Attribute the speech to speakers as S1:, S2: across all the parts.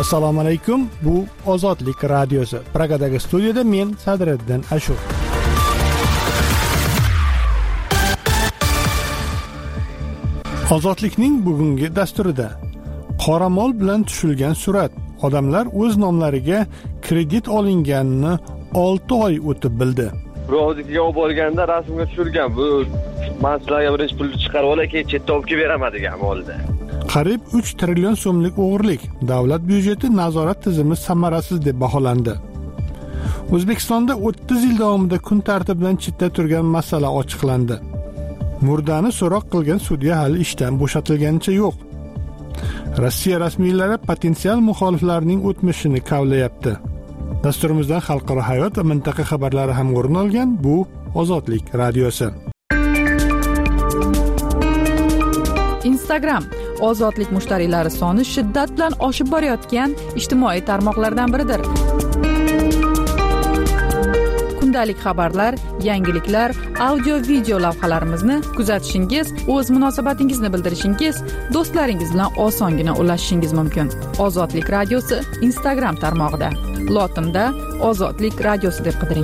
S1: Assalomu alaykum. Bu Ozodlik radiosi. Pragadagi studiyada men Sadriddin Ashur. Ozodlikning bugungi dasturida qoramol bilan tushilgan surat. Odamlar o'z nomlariga kredit olinganini 6 oy o'tib bildi.
S2: Ro'ziga olib borganda rasmga tushirgan. Bu men sizlarga birinchi pulni chiqarib olay, keyin chetda olib kelib beraman degan bo'ldi.
S1: Qariyb 3 trillion so'mlik o'g'irlik davlat byudjeti nazorat tizimi samarasiz deb baholandi. O'zbekistonda 30 yil davomida kun tartibidan chetda turgan masala ochiqlandi. Murdani so'roq qilgan sudya hali ishdan bo'shatilganicha yo'q. Rossiya rasmiylari potensial muxoliflarning o'tmishini kavlayapti. Dasturimizdan xalqaro hayot va mintaqa xabarlari ham o'rin olgan. Bu Ozodlik radiosi.
S3: Instagram ozodlik mushtariylari soni shiddat bilan oshib borayotgan ijtimoiy tarmoqlardan biridir. Kundalik xabarlar, yangiliklar, audio-video lavhalarimizni kuzatishingiz, o'z munosabatingizni bildirishingiz, do'stlaringiz bilan osongina ulashishingiz mumkin. Ozodlik radiosi Instagram tarmog'ida. Lotinda Ozodlik radiosi deb qidiring.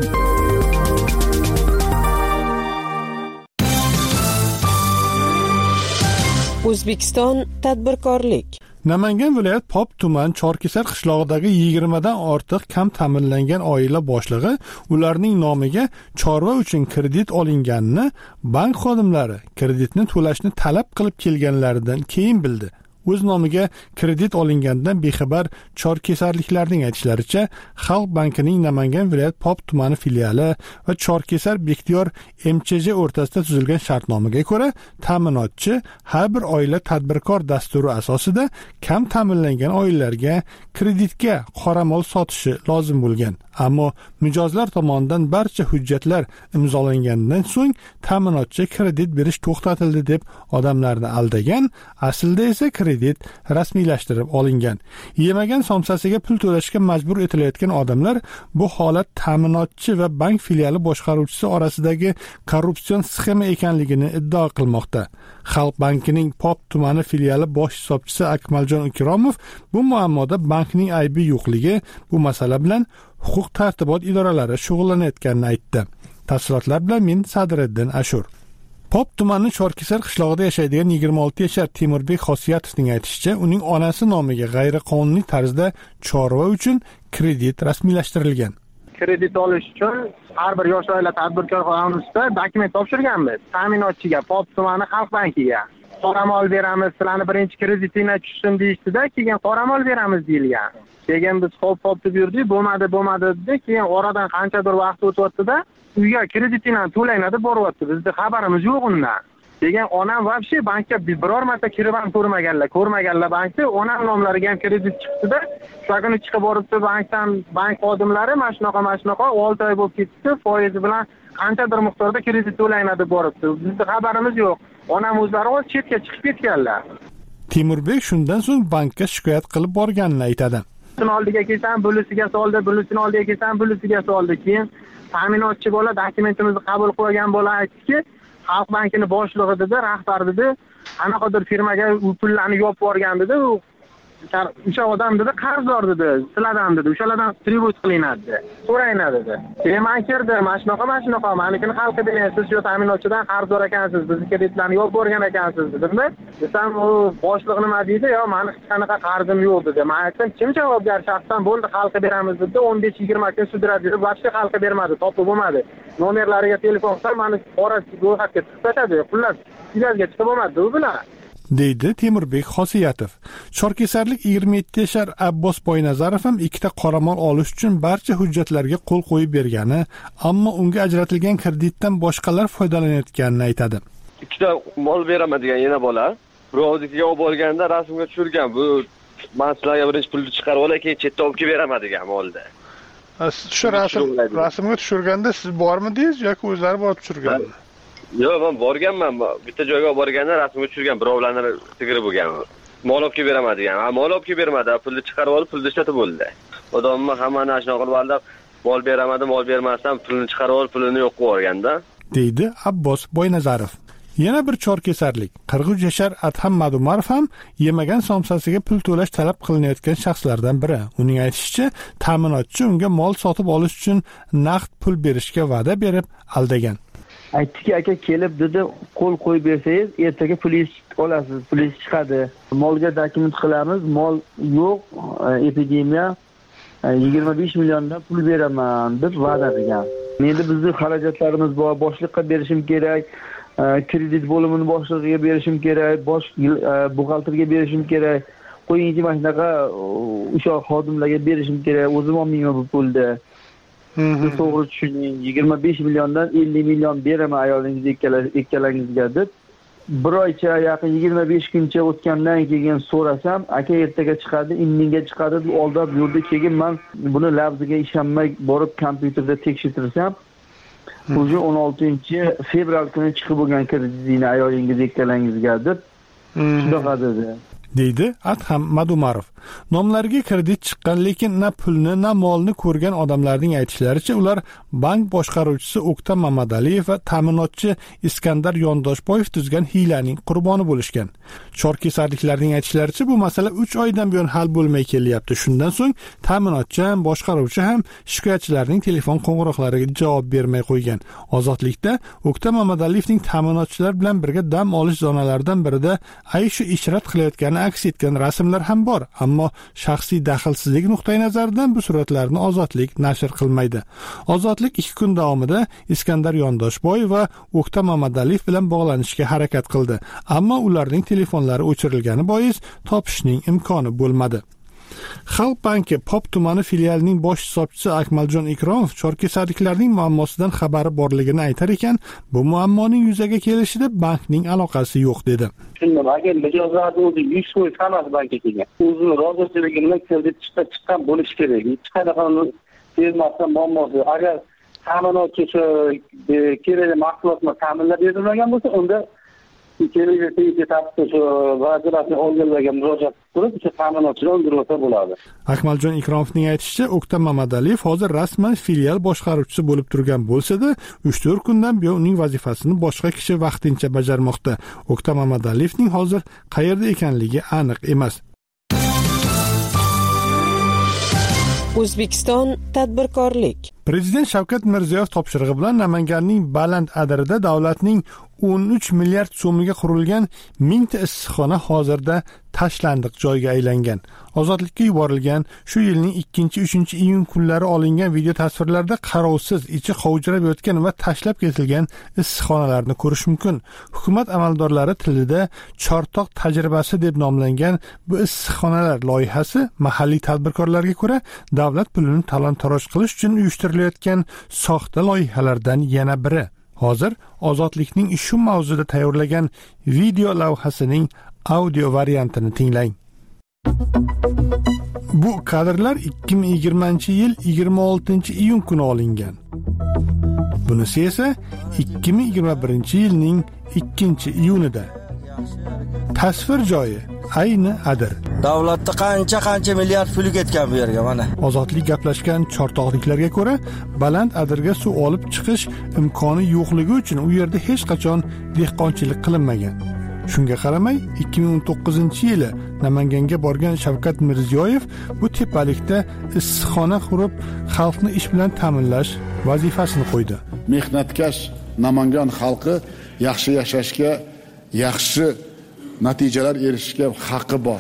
S4: O'zbekiston tadbirkorlik.
S1: Namangan viloyat Pop tuman Chorkesar qishlog'idagi 20 dan ortiq kam ta'minlangan oila boshlig'i ularning nomiga chorva uchun kredit olinganini bank xodimlari kreditni to'lashni talab qilib kelganlaridan keyin bildi. O'z nomiga kredit olingandan bexabar chorkesarliklarning aytishlaricha, Xalq bankining Namangan viloyat Pop tumani filiali va Chorkesar Bektiyor MCJ o'rtasida tuzilgan shartnomaga ko'ra, ta'minotchi har bir oila tadbirkor dasturi asosida kam ta'minlangan oilalarga kreditga qoramol sotishi lozim bo'lgan. Ammo mijozlar tomonidan barcha hujjatlar imzolangandan so'ng ta'minotchi kredit berish to'xtatildi deb odamlarni aldagan, aslida esa kredit rasmiylashtirib olingan. Yemagan somsasiga pul to'lashga majbur etilayotgan odamlar bu holat ta'minotchi va bank filiali boshqaruvchisi orasidagi korrupsion sxema ekanligini iddao qilmoqda. Xalq bankining Pop tumani filiali bosh hisobchisi Akmaljon Ikromov bu muammoda bankning aybi yo'qligi, bu masala bilan huquq tartibot idoralari shug'ullanayotganini aytdi. Tafsilotlar bilan men Sadriddin Ashur. Pop tumani Chorkesar qishlog'ida yashaydigan 26 yashar Temurbek Xosiyatovning aytishicha, uning onasi nomiga g'ayriqonuniy tarzda chorva uchun kredit rasmiylashtirilgan.
S5: Kredit olish uchun har bir yosh oila tadbirkor qonunida dokument topshirganmiz. Ta'minotchiga, Pop tumani Xalq bankiga. Qoramol beramiz, sizlarni birinchi kreditingni tushsin deyishdi-da, keyin qoramol beramiz deyilgan. Keyin biz hop deb yurdik, bo'lmadi dedi. Keyin oradan qanchadir vaqt o'tdi-da, uyga kreditingni to'layni deb boryapti. Bizda xabarimiz yo'q undan. Keyin onam vobshe bankka biror marta kirib ham ko'rmaganlar bankda. Onam nomlariga ham kredit chiqdi-da, shu kuni chiqib boribdi bankdan, bank xodimlari mana shunaqa 6 oy bo'lib ketdi, foizi bilan qanchadir miqdorda kredit to'layni deb boribdi. Bizda xabarimiz yo'q. Onam o'zlari chetga chiqib ketganlar.
S1: Temurbek shundan so'ng bankka shikoyat qilib borganini aytadi.
S5: Oldiga kelsam, bulisiga soldi, bulisini oldiga kelsam, bulisiga soldi. Keyin ta'minotchi bola dokumentimizni qabul qilgan bola aytdiki, Xalq bankini boshlig'i dedi, rahbar dedi, anaqadir firmaga pullarni yopib borgan dedi. O'sha odam dedi, qarzdor dedi, sizlardan dedi, o'shalardan tribut qilinadi dedi. So'rayna dedi. Keyin men kirdim, mana shunaqa, menikini xalqqa berasiz, shu ta'minotchidan qarzdor ekansiz, bizni kreditlarni yopib borgan ekansiz dedim-da. Desam, u boshliq nima deydi? Yo, meni hech qanaqa qarzim yo'q dedi. Men aytdim, kim javobgar shaxsan bo'ldi, xalqqa beramiz dedi. 15-20 kun sudradi dedi, boshqa xalqqa bermadi, topib bo'lmadi. Nomerlariga telefon qilsam, meni qora ro'yxatga chiqib pullar sizlarga chiqib bo'lmadi u bilan.
S1: deydi Temurbek Xosiyatov. Chorkesarlik 27 yashar Abbos Boynazarov ham ikkita qoramol olish uchun barcha hujjatlarga qo'l qo'yib bergani, ammo unga ajratilgan kreditdan boshqalar foydalanayotganini aytadi.
S2: Ikkita mol beraman degan yana bola Ro'ziga olib borganda rasmga tushirgan. Bu men sizlarga birinchi pulni chiqarib olay, keyin chetda olib kelib beraman degan bo'ldi.
S1: Shu rasmga tushirganda siz bormidingiz yoki o'zlari borib tushirganmi?
S2: Yo'q, men borganman. Bitta joyga borganda rasmga tushirgan, birovlarni sigirib bo'lgan. Mol olib kelib beraman degan. Mol olib kelib bermadi, pulni chiqarib olib, pulni ishlatib bo'ldi. Odamni hammani shunaqa qilib aldab, mol beramadim, mol bermasdan pulni chiqarib olib, pulini yo'q qilib yuborganda,
S1: deydi Abbos Boynazarov. Yana bir chorkesarlik. Qirg'uz Yashar Adham Madumarov ham yemagan somsasiga pul to'lash talab qilinayotgan shaxslardan biri. Uning aytishicha, ta'minotchi unga mol sotib olish uchun naqd pul berishga va'da berib aldagan.
S6: Aytdiki, aka kelib dedi, qo'l qo'yib bersangiz, ertaga pulingiz olasiz, pulingiz chiqadi. Molga dokument qilamiz, mol yo'q, epidemiya 25 milliondan pul beraman deb va'da qilgan. Endi bizning xarajatlarimiz bor, boshliqqa berishim kerak, kredit bo'limini boshlig'iga berishim kerak, buxgalterga berishim kerak. Qo'yingchi mana shunaqa o'sha xodimlarga berishim kerak. O'zim olmayman bu pulni. Siz to'g'ri tushuning, 25 milliondan 50 million beraman ayolingizga ikkalangizga deb. Bir oycha yaqin 25 kuncha o'tgandan keyin so'rasam, aka ertaga chiqadi, indinga chiqadi deb oldab yurdi. Keyin men buni labziga ishonmay borib kompyuterda tekshirtirsam, o'sha 16-fevral kuni chiqib bo'lgan kreditingizni ayolingiz ikkalangizga deb shunaqa dedi.
S1: deydi Adham Madumarov. Nomlariga kredit chiqqan, lekin na pulni, na molni ko'rgan odamlarning aytishlaricha, ular bank boshqaruvchisi O'ktam Mamadaliyev va ta'minotchi Iskandar Yondoshboyev tuzgan hiylaning qurboni bo'lishgan. Chorkesarliklarning aytishlaricha, bu masala 3 oydan buyon hal bo'lmay kelyapti. Shundan so'ng ta'minotchi ham, boshqaruvchi ham shikoyatchilarning telefon qo'ng'iroqlariga javob bermay qo'ygan. Ozodlikda O'ktam Mamadaliyevning ta'minotchilar bilan birga dam olish zonalaridan birida Aysha ishrat qilayotgani aks etgan rasmlar ham bor. Ammo shaxsiy daxlsizlik nuqtai nazaridan bu suratlarni Ozodlik nashr qilmaydi. Ozodlik 2 kun davomida Iskandar Yondoshboyev va O'ktam Mamadaliyev bilan bog'lanishga harakat qildi. Ammo ularning telefonlari o'chirilgani bois topishning imkoni bo'lmadi. Xalq banki Pop tumani filialining bosh hisobchisi Akmaljon Ikromov chorkesarliklarning muammosidan xabari borligini aytar ekan, bu muammoning yuzaga kelishida bankning aloqasi yo'q dedi.
S7: Shundan agar mijozlarni o'zi 100% hammasi bankka kelgan. O'zini rozichiligini kredit chiqqan bo'lishi kerak. Hech qanaqa bermasdan muammosi. Agar ta'minotchi kerakli mahsulotni ta'minlab berilmagan bo'lsa, unda
S1: Akmaljon Ikromovning aytishicha, O'ktam Mamadaliyev hozir rasman filial boshqaruvchisi bo'lib turgan bo'lsa-da, 3-4 kundan buyon uning vazifasini boshqa kishi vaqtincha bajarmoqda. O'ktam Mamadaliyevning hozir qayerda ekanligi aniq emas.
S4: O'zbekiston tadbirkorlik.
S1: Prezident Shavkat Mirziyoyev topshirig'i bilan Namanganning Baland Adirida davlatning 13 milliard so'miga qurilgan 1000 ta issiqxona hozirda tashlandiq joyga aylangan. Ozodlikka yuborilgan shu yilning 2-3 iyun kunlari olingan video tasvirlarda qarovsiz, ichi qovjirab yotgan va tashlab ketilgan issiqxonalarni ko'rish mumkin. Hukumat amaldorlari tilida chortoq tajribasi deb nomlangan bu issiqxonalar loyihasi mahalliy tadbirkorlarga ko'ra davlat pulini talon-taroj qilish uchun uyushtirilayotgan soxta loyihalardan yana biri. Hozir Ozodlikning shu mavzuda tayyorlagan video lavhasining audio variantini tinglang. Bu kadrlar 2020-yil 26-iyun kuni olingan. Bunisi esa 2021-yilning 2-iyunida. Tasvir joyi ayni Adir.
S8: Davlatda qancha milliard pul ketgan bu yerga mana.
S1: Ozodlik gaplashgan chortoqliklarga ko'ra, Baland Adirga suv olib chiqish imkoni yo'qligi uchun u yerda hech qachon dehqonchilik qilinmagan. Shunga qaramay, 2019-yili Namanganga borgan Shavkat Mirziyoyev bu tepalikda issiqxona qurib, xalqni ish bilan ta'minlash vazifasini qo'ydi.
S9: Mehnatkash Namangan xalqi yaxshi yashashga, yaxshi natijalar erishishga haqqi bor.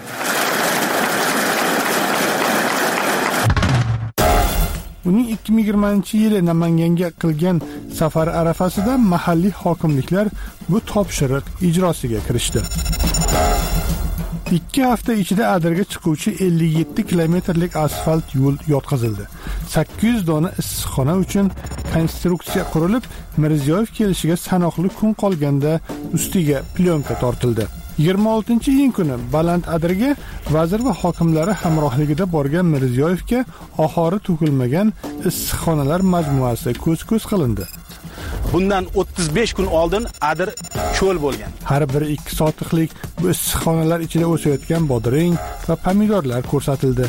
S1: Uning 2020-yili Namanganga qilgan safari arafasida mahalliy hokimliklar bu topshiriq ijrosiga kirishdi. 2 hafta ichida Adirga chiquvchi 57 kilometrlik asfalt yo'l yotqizildi. 800 dona issiqxona uchun konstruksiya qurilib, Mirziyoyev kelishiga sanoqli kun qolganda ustiga plyonka tortildi. 26-iyun kuni Baland Adirga vazir va hokimlari hamrohligida borgan Mirziyoyevga ohori to'kilmagan issiqxonalar majmuasi ko'z-ko'z qilindi.
S10: Bundan 35 kun oldin Adir cho'l bo'lgan.
S1: Har biri 2 sotiqlik bu issiqxonalar ichida o'sayotgan bodring va pomidorlar ko'rsatildi.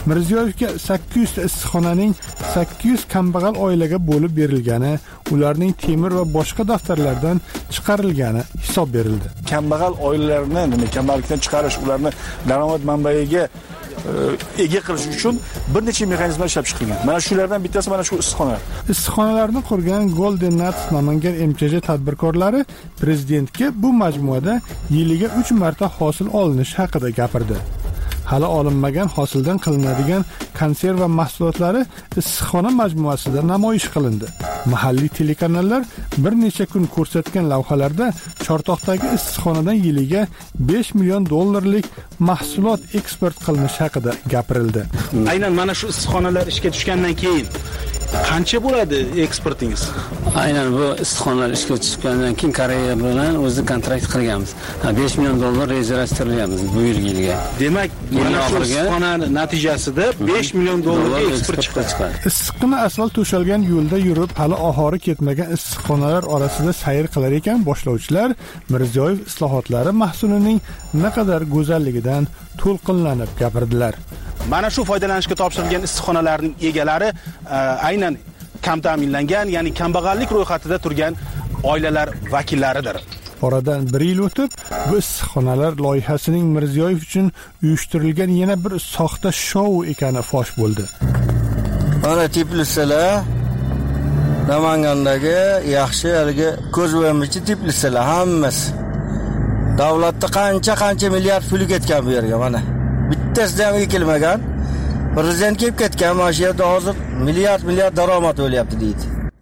S1: Mirziyoyevga 800 ta issiqxonaning 800 kambag'al oilaga bo'lib berilgani, ularning temir va boshqa daftarlardan chiqarilgani hisob berildi.
S10: Kambag'al oilalarni kambag'allikdan chiqarish, ularni daromad manbaiga ega qilish uchun bir necha mexanizmlar ishlab chiqilgan. Mana shulardan bittasi mana shu issiqxona.
S1: Issiqxonalarni qurgan Golden Nuts Namangan MCJ tadbirkorlari prezidentga bu majmuada yiliga 3 marta hosil olinish haqida gapirdi. Hali olinmagan hosildan qilinadigan konserva mahsulotlari issiqxona majmuasida namoyish qilindi. Mahalliy telekanallar bir necha kun ko'rsatgan lavhalarda Chortoqdagi issiqxonadan yiliga 5 million dollarlik mahsulot eksport qilinishi haqida gapirildi.
S10: Aynan mana shu issiqxonalar ishga tushgandan keyin qancha bo'ladi eksportingiz?
S11: Aynan bu issiqxonalar ishga tushgandan keyin Koreya bilan o'zi kontrakt qilganmiz. 5 million dollar rejalashtiryapmiz bu yilga.
S10: Demak, mana shu issiqxona natijasida 5 million dollarga eksport chiqadi.
S1: Issiqxona asfalt to'shalgan yo'lda yurib, hali ohori ketmagan issiqxonalar orasida sayr qilar ekan boshlovchilar Mirziyoyev islohotlari mahsulining naqadar go'zalligidan to'lqinlanib gapirdilar.
S10: Mana shu foydalanishga topshirilgan issiqxonalarning egalari aynan kam ta'minlangan, ya'ni kambag'allik ro'yxatida turgan oilalar vakillaridir.
S1: Oradan 1 yil o'tib, bu issiqxonalar loyihasining Mirziyoyev uchun uyushtirilgan yana bir soxta shou ekani fosh bo'ldi.
S8: Mana Tbilisilar Namangandagi yaxshi haligi ko'z o'ymoqchi Tbilisilar hammasi. Davlatda qancha milliard pul ketgan bu yerga mana. Bittasi ham ekilmagan. Prezident kelib ketgan, mana shu yerda hozir milliard daromad o'lyapti deydi.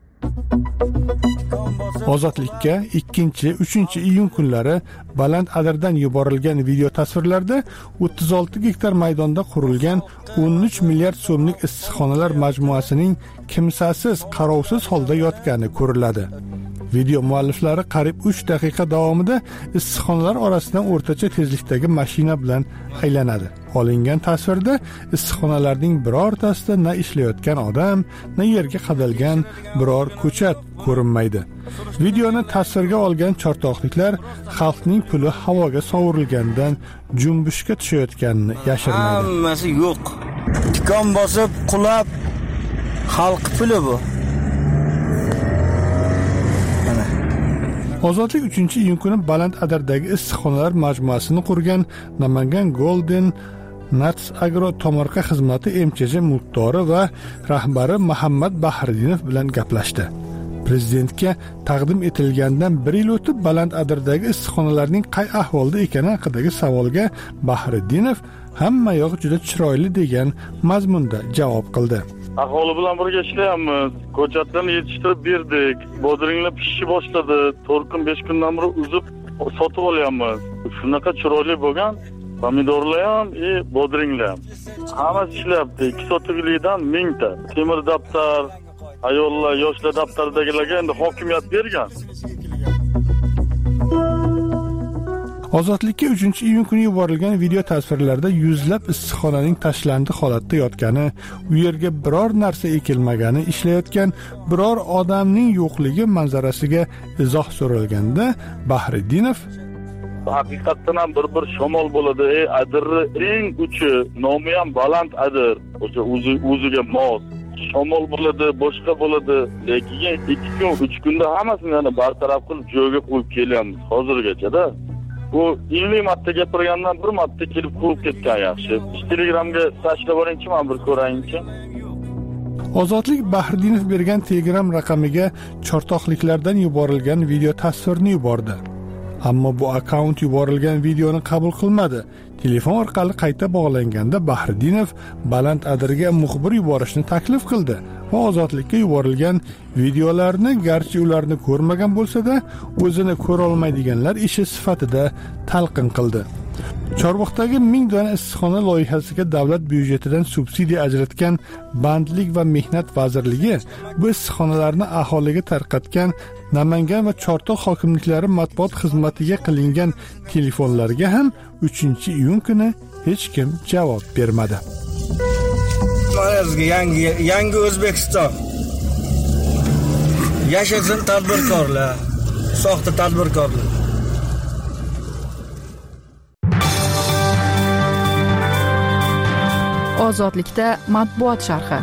S1: Ozodlikka 2-3 iyun kunlari Baland Adirdan yuborilgan video tasvirlarda 36 gektar maydonda qurilgan 13 milliard so'mlik issiqxonalar majmuasining kimsasiz, qarovsiz holda yotgani ko'riladi. Video mualliflari qariyb 3 daqiqa davomida issiqxonalar orasidan o'rtacha tezlikdagi mashina bilan aylanadi. Olingan tasvirda issiqxonalarning birortasida na ishlayotgan odam, na yerga qadalgan biror ko'chat ko'rinmaydi. Videoni tasvirga olgan chortoqliklar xalqning puli havoga sovurilgandan junbushga tushayotganini yashirmaydi.
S8: Hammasi yo'q. Tikon bosib, qulab xalq puli bu.
S1: Ozodlik 3-iyun kuni Baland Adirdagi issiqxonalar majmuasini qurgan Namangan Golden Nuts Agro tomorqa xizmati MCJ mulkdori va rahbari Muhammad Bahriddinov bilan gaplashdi. Prezidentga taqdim etilgandan 1 yil o'tib Baland Adirdagi issiqxonalarning qay ahvolda ekani haqidagi savolga Bahriddinov hamma yoq juda chiroyli degan mazmunda javob qildi.
S12: Aholi bilan birga ishlayapmiz. Ko'chatlarni yetishtirib berdik. Bodringlar pishishni boshladi. 4 kun 5 kundan beri uzib sotib olyapmiz. Shunaqa chiroyli bo'lgan. Pomidorlar ham, bodringlar ham. Hammasi ishlayapti. 2 sotiklikdan 1000 ta. Temir daftar, ayollar, yoshlar daftaridagilarga endi hokimiyat bergan.
S1: Ozodlikka 3-iyun kuni yuborilgan video tasvirlarda yuzlab issiqxonaning tashlandi holatda yotgani, u yerga biror narsa ekilmagani, ishlayotgan biror odamning yo'qligi manzarasiga izoh so'ralganda Bahriddinov
S12: haqiqatdan ham bir shamol bo'ladi. Adirni eng uchi, nomi ham Baland Adir. O'sha o'ziga mos. Shamol bo'ladi, boshqa bo'ladi. Lekin 2 kun, 3 kunda hammasini yana bartaraf qilib joyiga qo'yib kelyapmiz hozirgacha-da. Bu 50 marta gapirgandan 1 marta kelib qo'yib ketgan yaxshi. Telegramga tashlab oling-chi, men bir ko'rayinchi.
S1: Ozodlik Bahriddinov bergan Telegram raqamiga chortoqliklardan yuborilgan video tasvirni yubordi. Ammo bu akkaunt yuborilgan videoni qabul qilmadi. Telefon orqali qayta bog'langanda Bahriddinov Baland Adirga muxbir yuborishni taklif qildi va Ozodlikka yuborilgan videolarni garchi ularni ko'rmagan bo'lsa-da, o'zini ko'ra olmaydiganlar ishi sifatida talqin qildi. Chorvoqdagi 1000 dona issiqxona loyihasiga davlat byudjetidan subsidiya ajratgan Bandlik va Mehnat vazirligi bu issiqxonalarni aholiga tarqatgan Namangan va Chortoq hokimliklari matbuot xizmatiga qilingan telefonlarga ham 3-iyun kuni hech kim javob bermadi.
S8: Yangi O'zbekiston. Yashasin tadbirkorlar, soxta tadbirkorlar.
S3: Ozodlikda matbuot sharhi.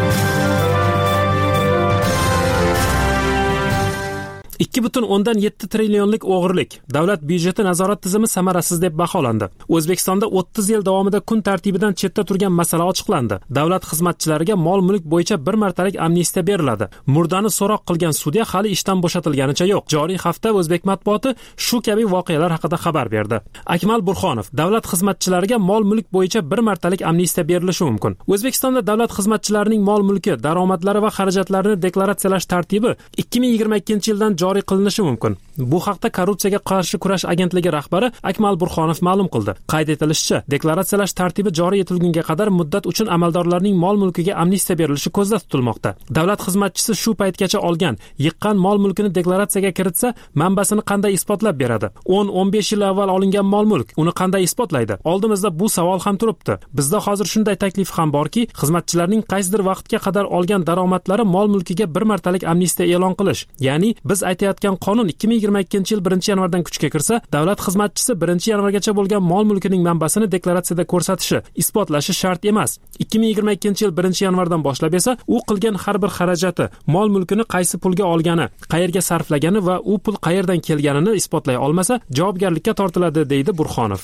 S13: $2.7 trillionlik o'g'irlik davlat byudjeti nazorat tizimi samarasiz deb baholandi. O'zbekistonda 30 yil davomida kun tartibidan chetda turgan masala ochiqlandi. Davlat xizmatchilariga mol-mulk bo'yicha bir martalik amnistiya beriladi. Murdani so'roq qilgan sudya hali ishdan bo'shatilganicha yo'q. Joriy hafta o'zbek matbuoti shu kabi voqealar haqida xabar berdi. Akmal Burxonov: davlat xizmatchilariga mol-mulk bo'yicha bir martalik amnistiya berilishi mumkin. O'zbekistonda davlat xizmatchilarining mol-mulki, daromadlari va xarajatlarini deklaratsiyalash tartibi 2022-yildan joriy qilinishi mumkin. Bu haqda Korrupsiyaga qarshi kurash agentligi rahbari Akmal Burxonov ma'lum qildi. Qayd etilishicha, deklaratsiyalash tartibi joriy etilgunga qadar muddat uchun amaldorlarning mol-mulkiga amnistiya berilishi ko'zda tutilmoqda. Davlat xizmatchisi shu paytgacha olgan, yiqqan mol-mulkini deklaratsiyaga kiritsa, manbasini qanday isbotlab beradi? 10-15 yil avval olingan mol-mulk uni qanday isbotlaydi? Oldimizda bu savol ham turibdi. Bizda hozir shunday taklif ham borki, xizmatchilarning qaysidir vaqtga qadar olgan daromadlari mol-mulkiga bir martalik amnistiya e'lon qilish. Ya'ni biz aytayotgan qonun 2022-yil 1-yanvardan kuchga kirsa, davlat xizmatchisi 1-yanvargacha bo'lgan mol-mulkining manbasini deklaratsiyada ko'rsatishi, isbotlashi shart emas. 2022-yil 1-yanvardan boshlab esa u qilgan har bir xarajati, mol-mulkini qaysi pulga olgani, qayerga sarflagani va u pul qayerdan kelganini isbotlay olmasa, javobgarlikka tortiladi, deydi Burxonov.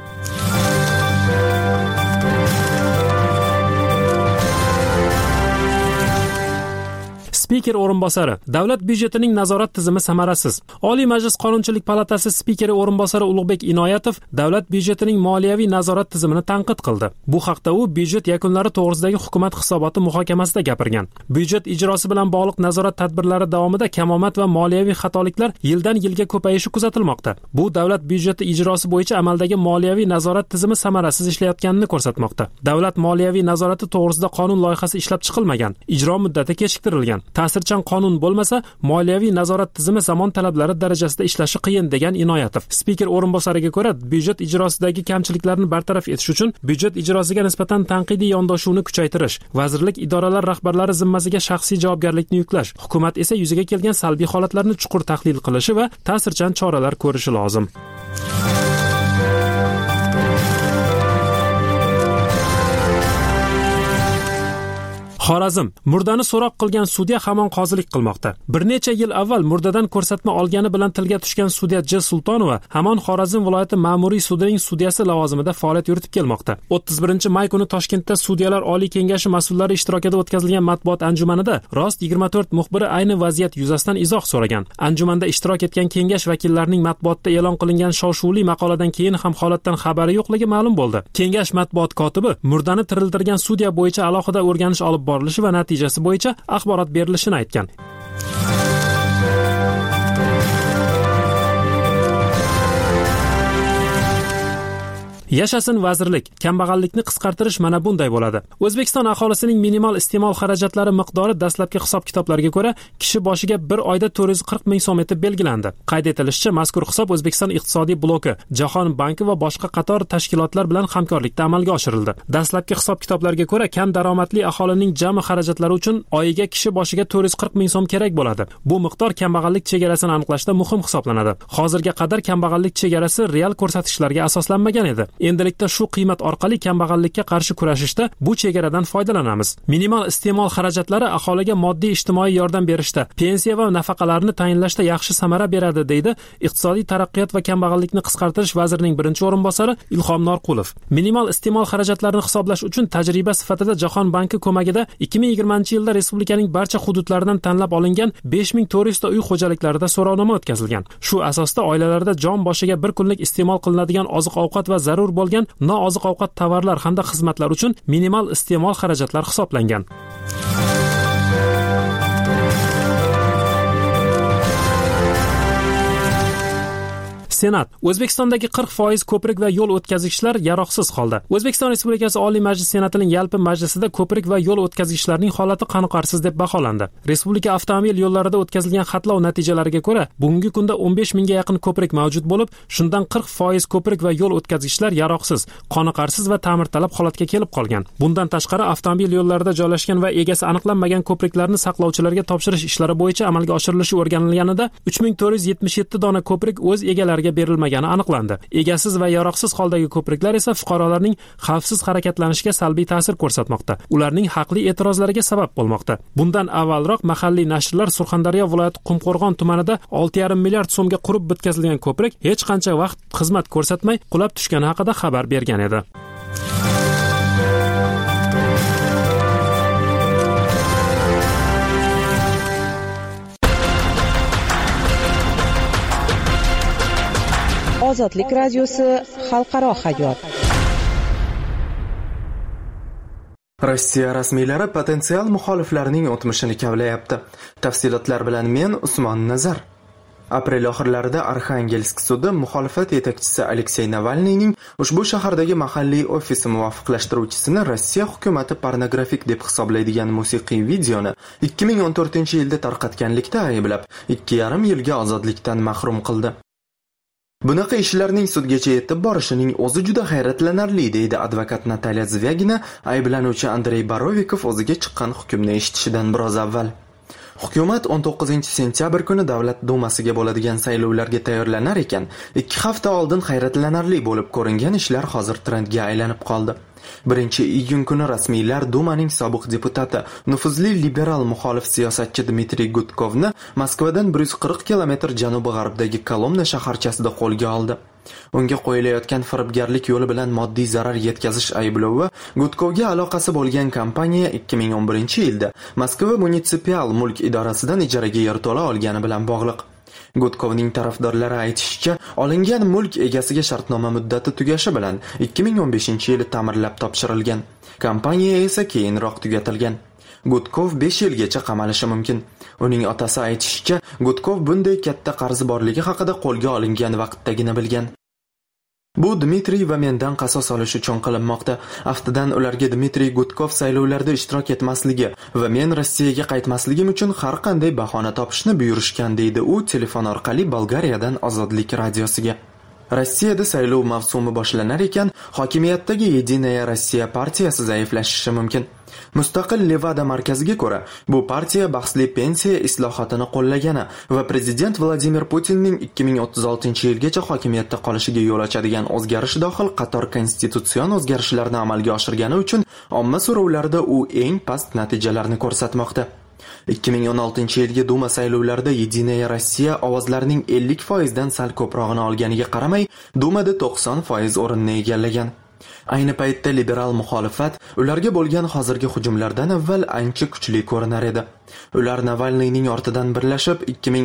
S13: Spiker o'rinbosari: davlat byudjetining nazorat tizimi samarasiz. Oliy Majlis Qonunchilik palatasi spikeri o'rinbosari Ulug'bek Inoyatov davlat byudjetining moliyaviy nazorat tizimini tanqid qildi. Bu haqda u byudjet yakunlari to'g'risidagi hukumat hisoboti muhokamasida gapirgan. Byudjet ijrosi bilan bog'liq nazorat tadbirlari davomida kamomad va moliyaviy xatoliklar yildan yilga ko'payishi kuzatilmoqda. Bu davlat byudjeti ijrosi bo'yicha amaldagi moliyaviy nazorat tizimi samarasiz ishlayotganini ko'rsatmoqda. Davlat moliyaviy nazorati to'g'risida qonun loyihasi ishlab chiqilmagan, ijro muddati kechiktirilgan. Ta'sirchan qonun bo'lmasa, moliyaviy nazorat tizimi zamon talablari darajasida ishlashi qiyin, degan Inoyatov. Spiker o'rinbosariga ko'ra, byudjet ijrosidagi kamchiliklarni bartaraf etish uchun byudjet ijrosiga nisbatan tanqidiy yondashuvni kuchaytirish, vazirlik, idoralar rahbarlari zimmasiga shaxsiy javobgarlikni yuklash, hukumat esa yuzaga kelgan salbiy holatlarni chuqur tahlil qilishi va ta'sirchan choralar ko'rishi lozim. Xorazm: murdani so'roq qilgan sudya hamon qozilik qilmoqda. Bir necha yil avval murdadan ko'rsatma olgani bilan tilga tushgan sudya J. Sultonova hamon Xorazm viloyati ma'muriy sudining sudyasi lavozimida faoliyat yuritib kelmoqda. 31-may kuni Toshkentda Sudyalar Oliy kengashi mas'ullari ishtirokida o'tkazilgan matbuot anjumanida Rost 24 muxbiri ayni vaziyat yuzasidan izoh so'ragan. Anjumanda ishtirok etgan kengash vakillarining matbuotda e'lon qilingan shov-shuvli maqoladan keyin ham holatdan xabari yo'qligi ma'lum bo'ldi. Kengash matbuot kotibi murdani tiriltirgan sudya bo'yicha alohida o'rganish olib borilishi va natijasi bo'yicha axborot berilishini aytgan. Yashasin vazirlik, kambag'allikni qisqartirish mana bunday bo'ladi. O'zbekiston aholisining minimal iste'mol xarajatlari miqdori dastlabki hisob-kitoblarga ko'ra kishi boshiga bir oyda 440 ming so'm etib belgilandi. Qayd etilishicha, mazkur hisob O'zbekiston iqtisodiy bloki, Jahon banki va boshqa qator tashkilotlar bilan hamkorlikda amalga oshirildi. Dastlabki hisob-kitoblarga ko'ra kam daromadli aholining jami xarajatlari uchun oyiga kishi boshiga 440 ming so'm kerak bo'ladi. Bu miqdor kambag'allik chegarasini aniqlashda muhim hisoblanadi. Hozirga qadar kambag'allik chegarasi real ko'rsatkichlarga asoslanmagan edi. Endilikda shu qiymat orqali kambag'allikka qarshi kurashishda bu chegaradan foydalanamiz. Minimal iste'mol xarajatlari aholiga moddiy ijtimoiy yordam berishda, pensiya va nafaqalarni tayinlashda yaxshi samara beradi, deydi Iqtisodiy taraqqiyot va kambag'allikni qisqartirish vazirining birinchi o'rinbosari Ilhom Norqulov. Minimal iste'mol xarajatlarini hisoblash uchun tajriba sifatida Jahon banki ko'magida 2020-yilda respublikaning barcha hududlaridan tanlab olingan 5400 ta uy xo'jaliklarida so'rovnoma o'tkazilgan. Shu asosda oilalarda jon boshiga bir kunlik iste'mol qilinadigan oziq-ovqat va zarur bo'lgan nooziq-ovqat tovarlar hamda xizmatlar uchun minimal iste'mol xarajatlar hisoblangan. Senat: O'zbekistondagi 40% ko'prik va yo'l o'tkazgichlar yaroqsiz holda. O'zbekiston Respublikasi Oliy Majlis Senatining yalpi majlisida ko'prik va yo'l o'tkazgichlarning holati qoniqarsiz deb baholandi. Respublika avtomobil yo'llarida o'tkazilgan xatlov natijalariga ko'ra, bugungi kunda 15 mingga yaqin ko'prik mavjud bo'lib, shundan 40% ko'prik va yo'l o'tkazgichlar yaroqsiz, qoniqarsiz va ta'mirtalab holatga kelib qolgan. Bundan tashqari, avtomobil yo'llarida joylashgan va egasi aniqlanmagan ko'priklarni saqlovchilarga topshirish ishlari bo'yicha amalga oshirilishi o'rganilganida 3477 dona ko'prik o'z egalariga fuqarolarga berilmagani aniqlandi. Egasiz va yaroqsiz holdagi ko'priklar esa fuqarolarning xavfsiz harakatlanishiga salbiy ta'sir ko'rsatmoqda. Ularning haqli e'tirozlariga sabab bo'lmoqda. Bundan avvalroq mahalliy nashrlar Surxondaryo viloyati Qumqo'rg'on tumanida 6,5 milliard so'mga qurib bitkazilgan ko'prik hech qancha vaqt xizmat ko'rsatmay qulab tushgani haqida xabar bergan edi.
S4: Ozodlik radiosi xalqaro hayot.
S14: Rossiya rasmiylari potensial muxoliflarning o'tmishini kavlayapti. Tafsilotlar bilan men Usmon Nazar. Aprel oxirlarida Arxangelsk sudi muxolifat yetakchisi Aleksey Navalniyning ushbu shahardagi mahalliy ofisi muvofiqlashtiruvchisini Rossiya hukumati pornografik deb hisoblaydigan musiqiy videoni 2014-yilda tarqatganlikda ayblab, 2,5 yilga ozodlikdan mahrum qildi. Bunaqa ishlarning sudgacha yetib borishining o'zi juda hayratlanarli, deydi advokat Natalya Zvyagina ayblanuvchi Andrey Borovikov o'ziga chiqqan hukmni eshitishidan biroz avval. Hukumat 19-sentyabr kuni Davlat dumasiga bo'ladigan saylovlarga tayyorlanar ekan, 2 hafta oldin hayratlanarli bo'lib ko'ringan ishlar hozir trendga aylanib qoldi. 1-iyun kuni rasmiylar Dumaning sobiq deputati, nufuzli liberal muxolif siyosatchi Dmitriy Gudkovni Moskvadan 140 kilometr janubi-g'arbdagi Kolomna shaharchasida qo'lga oldi. Unga qo'yilayotgan firibgarlik yo'li bilan moddiy zarar yetkazish ayblovi Gudkovga aloqasi bo'lgan kompaniya 2011-yilda Moskva munitsipal mulk idorasidan ijaraga yer to'la olgani bilan bog'liq. Gudkovning tarafdorlari aytishicha, olingan mulk egasiga shartnoma muddati tugashi bilan 2015-yili ta'mirlab topshirilgan. Kompaniya esa keyinroq tugatilgan. Gudkov 5 yilgacha qamalishi mumkin. Uning otasi aytishicha, Gudkov bunday katta qarzi borligi haqida qo'lga olingan vaqtdagina bilgan. Bu Dmitriy va mendan qasos olish uchun qilinmoqda. Aftidan ularga Dmitriy Gudkov saylovlarda ishtirok etmasligi va men Rossiyaga qaytmasligim uchun har qanday bahona topishni buyurishgan, deydi u telefon orqali Bolgariyadan Ozodlik radiosiga. Rossiyada saylov mavsumi boshlanar ekan, hokimiyatdagi Yedinaya Rossiya partiyasi zaiflashishi mumkin. Mustaqil Levada markaziga ko'ra, bu partiya bahsli pensiya islohotini qo'llagani va prezident Vladimir Putinning 2036-yilgacha hokimiyatda qolishiga yo'l ochadigan o'zgarish dohil qator konstitutsion o'zgarishlarni amalga oshirgani uchun omma so'rovlarida u eng past natijalarni ko'rsatmoqda. 2016-yilgi Duma saylovlarida Yedinaya Rossiya ovozlarning 50% dan sal ko'prog'ini olganiga qaramay, Dumada 90% o'rinni egallagan. Ayni paytda liberal muxolifat ularga bo'lgan hozirgi hujumlardan avval ancha kuchli ko'rinar edi. Ular Navalniyning ortidan birlashib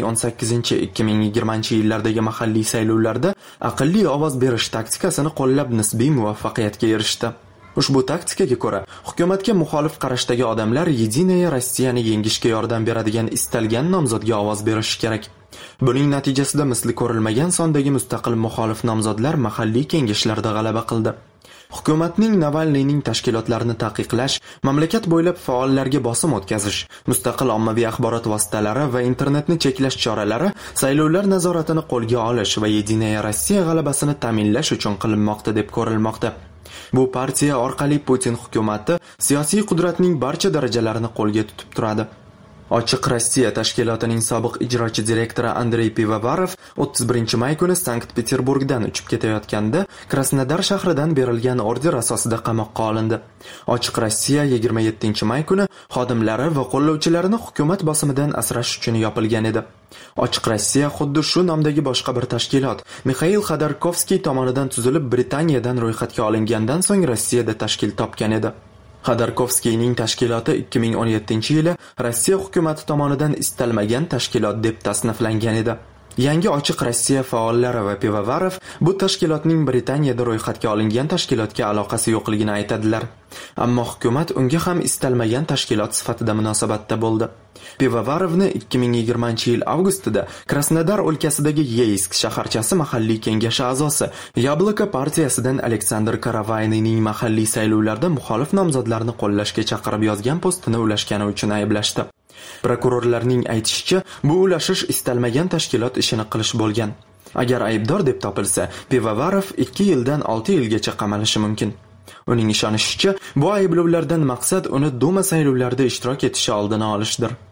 S14: 2018-2020-yillardagi mahalliy saylovlarda aqlli ovoz berish taktikasini qo'llab nisbiy muvaffaqiyatga erishdi. Ushbu taktikaga ko'ra, hukumatga muxolif qarashdagi odamlar Yedinaya Rossiyani yengishga yordam beradigan istalgan nomzodga ovoz berishi kerak. Buning natijasida misli ko'rilmagan sondagi mustaqil muxolif nomzodlar mahalliy kengashlarda g'alaba qildi. Hukumatning Navalniyning tashkilotlarini taqiqlash, mamlakat bo'ylab faollarga bosim o'tkazish, mustaqil ommaviy axborot vositalari va internetni cheklash choralari saylovlar nazoratini qo'lga olish va Yedinaya Rossiya g'alabasini ta'minlash uchun qilinmoqda deb ko'rilmoqda. Bu partiya orqali Putin hukumati siyosiy qudratning barcha darajalarini qo'lga tutib turadi. Ochiq Rossiya tashkilotining sobiq ijrochi direktori Andrey Pivovarov 31-may kuni Sankt-Peterburgdan uchib ketayotganda Krasnodar shahridan berilgan order asosida qamoqqa olindi. Ochiq Rossiya 27-may kuni xodimlari va qo'llovchilarini hukumat bosimidan asrash uchun yopilgan edi. Ochiq Rossiya xuddi shu nomdagi boshqa bir tashkilot Mikhail Xodorkovskiy tomonidan tuzilib Britaniyadan ro'yxatga olingandan so'ng Rossiyada tashkil topgan edi. Xodorkovskiyning tashkiloti 2017-yili Rossiya hukumati tomonidan istalmagan tashkilot deb tasniflangan edi. Yangi Ochiq Rossiya faollari va Pivovarov bu tashkilotning Britaniyada ro'yxatga olingan tashkilotga aloqasi yo'qligini aytadilar. Ammo hukumat unga ham istalmagan tashkilot sifatida munosabatda bo'ldi. Pivovarovni 2020-yil avgustida Krasnodar o'lkasidagi Yeysk shaharchasi mahalliy kengashi a'zosi Yabloko partiyasidan Aleksandr Karavaynining mahalliy saylovlarda muxolif nomzodlarni qo'llashga chaqirib yozgan postini ulashgani uchun ayblashdi. Prokurorlarning aytishicha, bu ulashish istalmagan tashkilot ishini qilish bo'lgan. Agar aybdor deb topilsa, Pivovarov 2 yildan 6 yilgacha qamalishi mumkin. Uning ishonishicha, bu ayblovlardan maqsad uni Duma saylovlarida ishtirok etishi oldini olishdir.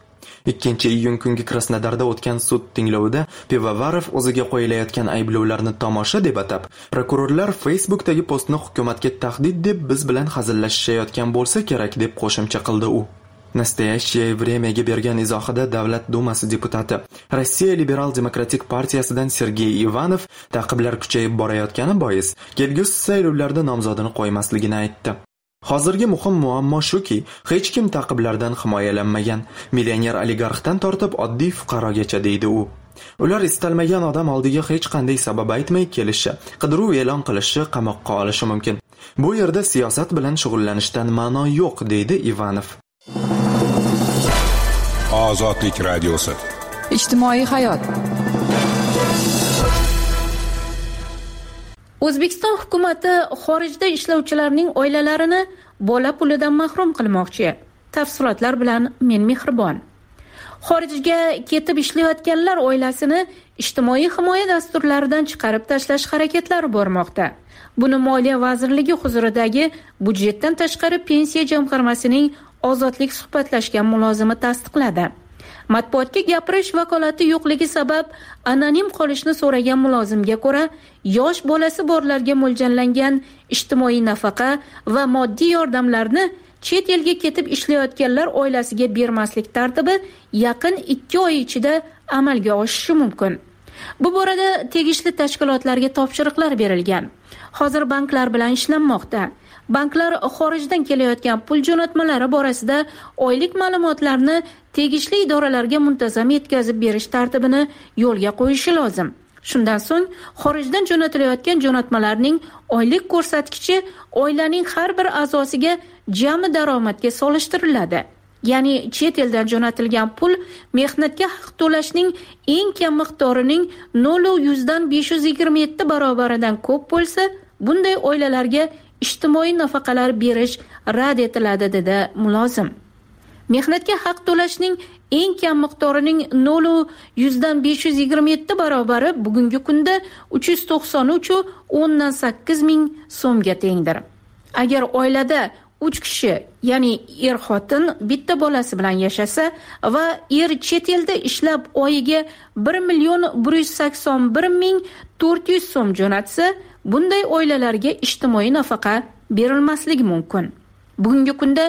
S14: 2-iyun kungi Krasnodarda o'tgan sud tinglovida Pivovarov o'ziga qo'yilayotgan ayblovlarni tomosha deb atab, prokurorlar Facebookdagi postni hukumatga tahdid deb biz bilan hazillashishayotgan bo'lsa kerak deb qo'shimcha qildi u. Nastoящее vremyaga bergan izohida Davlat Dumasi deputati, Rossiya Liberal-demokratik partiyasidan Sergey Ivanov ta'qiblar kuchayib borayotgani bois kelgusi saylovlarda nomzodini qo'ymasligini aytdi. Hozirgi muhim muammo shuki, hech kim ta'qiblardan himoyalanmagan, millioner oligarxdan tortib oddiy fuqarogacha deydi u. Ular istalmagan odam oldiga hech qanday sabab aytmay kelishi, qidiruv e'lon qilishi, qamoqqa olishi mumkin. Bu yerda siyosat bilan shug'ullanishdan ma'no yo'q, deydi Ivanov.
S15: Ozodlik radiosi.
S3: Ijtimoiy hayot.
S16: O'zbekiston hukumatı xorijda ishlovchilarning oilalarini bola pulidan mahrum qilmoqchi. Tafsilotlar bilan men Mehribon. Xorijga ketib ishlayotganlar oilasini ijtimoiy himoya dasturlaridan chiqarib tashlash harakatlari bormoqda. Buni Moliya vazirligi huzuridagi budjetdan tashqari pensiya jamg'armasining ozodlik suhbatlashgan mulozimi tasdiqladi. Matbuotga gapirish vakolati yo'qligi sabab anonim qolishni so'ragan mulozimga ko'ra, yosh bolasi borlarga mo'ljallangan ijtimoiy nafaqa va moddiy yordamlarni chet elga ketib ishlayotganlar oilasiga bermaslik tartibi yaqin 2 oy ichida amalga oshishi mumkin. Bu borada tegishli tashkilotlarga topshiriqlar berilgan. Hozir banklar bilan ishlanmoqda. Banklar xorijdan kelayotgan pul jo'natmalari borasida oylik ma'lumotlarni tegishli idoralarga muntazam yetkazib berish tartibini yo'lga qo'yishi lozim. Shundan so'ng xorijdan jo'natilayotgan jo'natmalarning oylik ko'rsatkichi oilaning har bir a'zosiga jami daromadga solishtiriladi. Ya'ni chet eldan jo'natilgan pul mehnatga haq to'lashning eng kam miqdorining 0,527 barobaridan ko'p bo'lsa, bunday oilalarga ijtimoiy nafaqalar berish rad etiladi, dedi mulozim. Mehnatga haq to'lashning eng kam miqdorining 0,527 barobari bugungi kunda 393,8 ming so'mga tengdir. Agar oilada 3 kishi, ya'ni er-xotin bitta bolasi bilan yashasa va er chet elda ishlab oyiga 1,181,400 so'm jo'natsa, bunday oilalarga ijtimoiy nafaqa berilmasligi mumkin. Bugungi kunda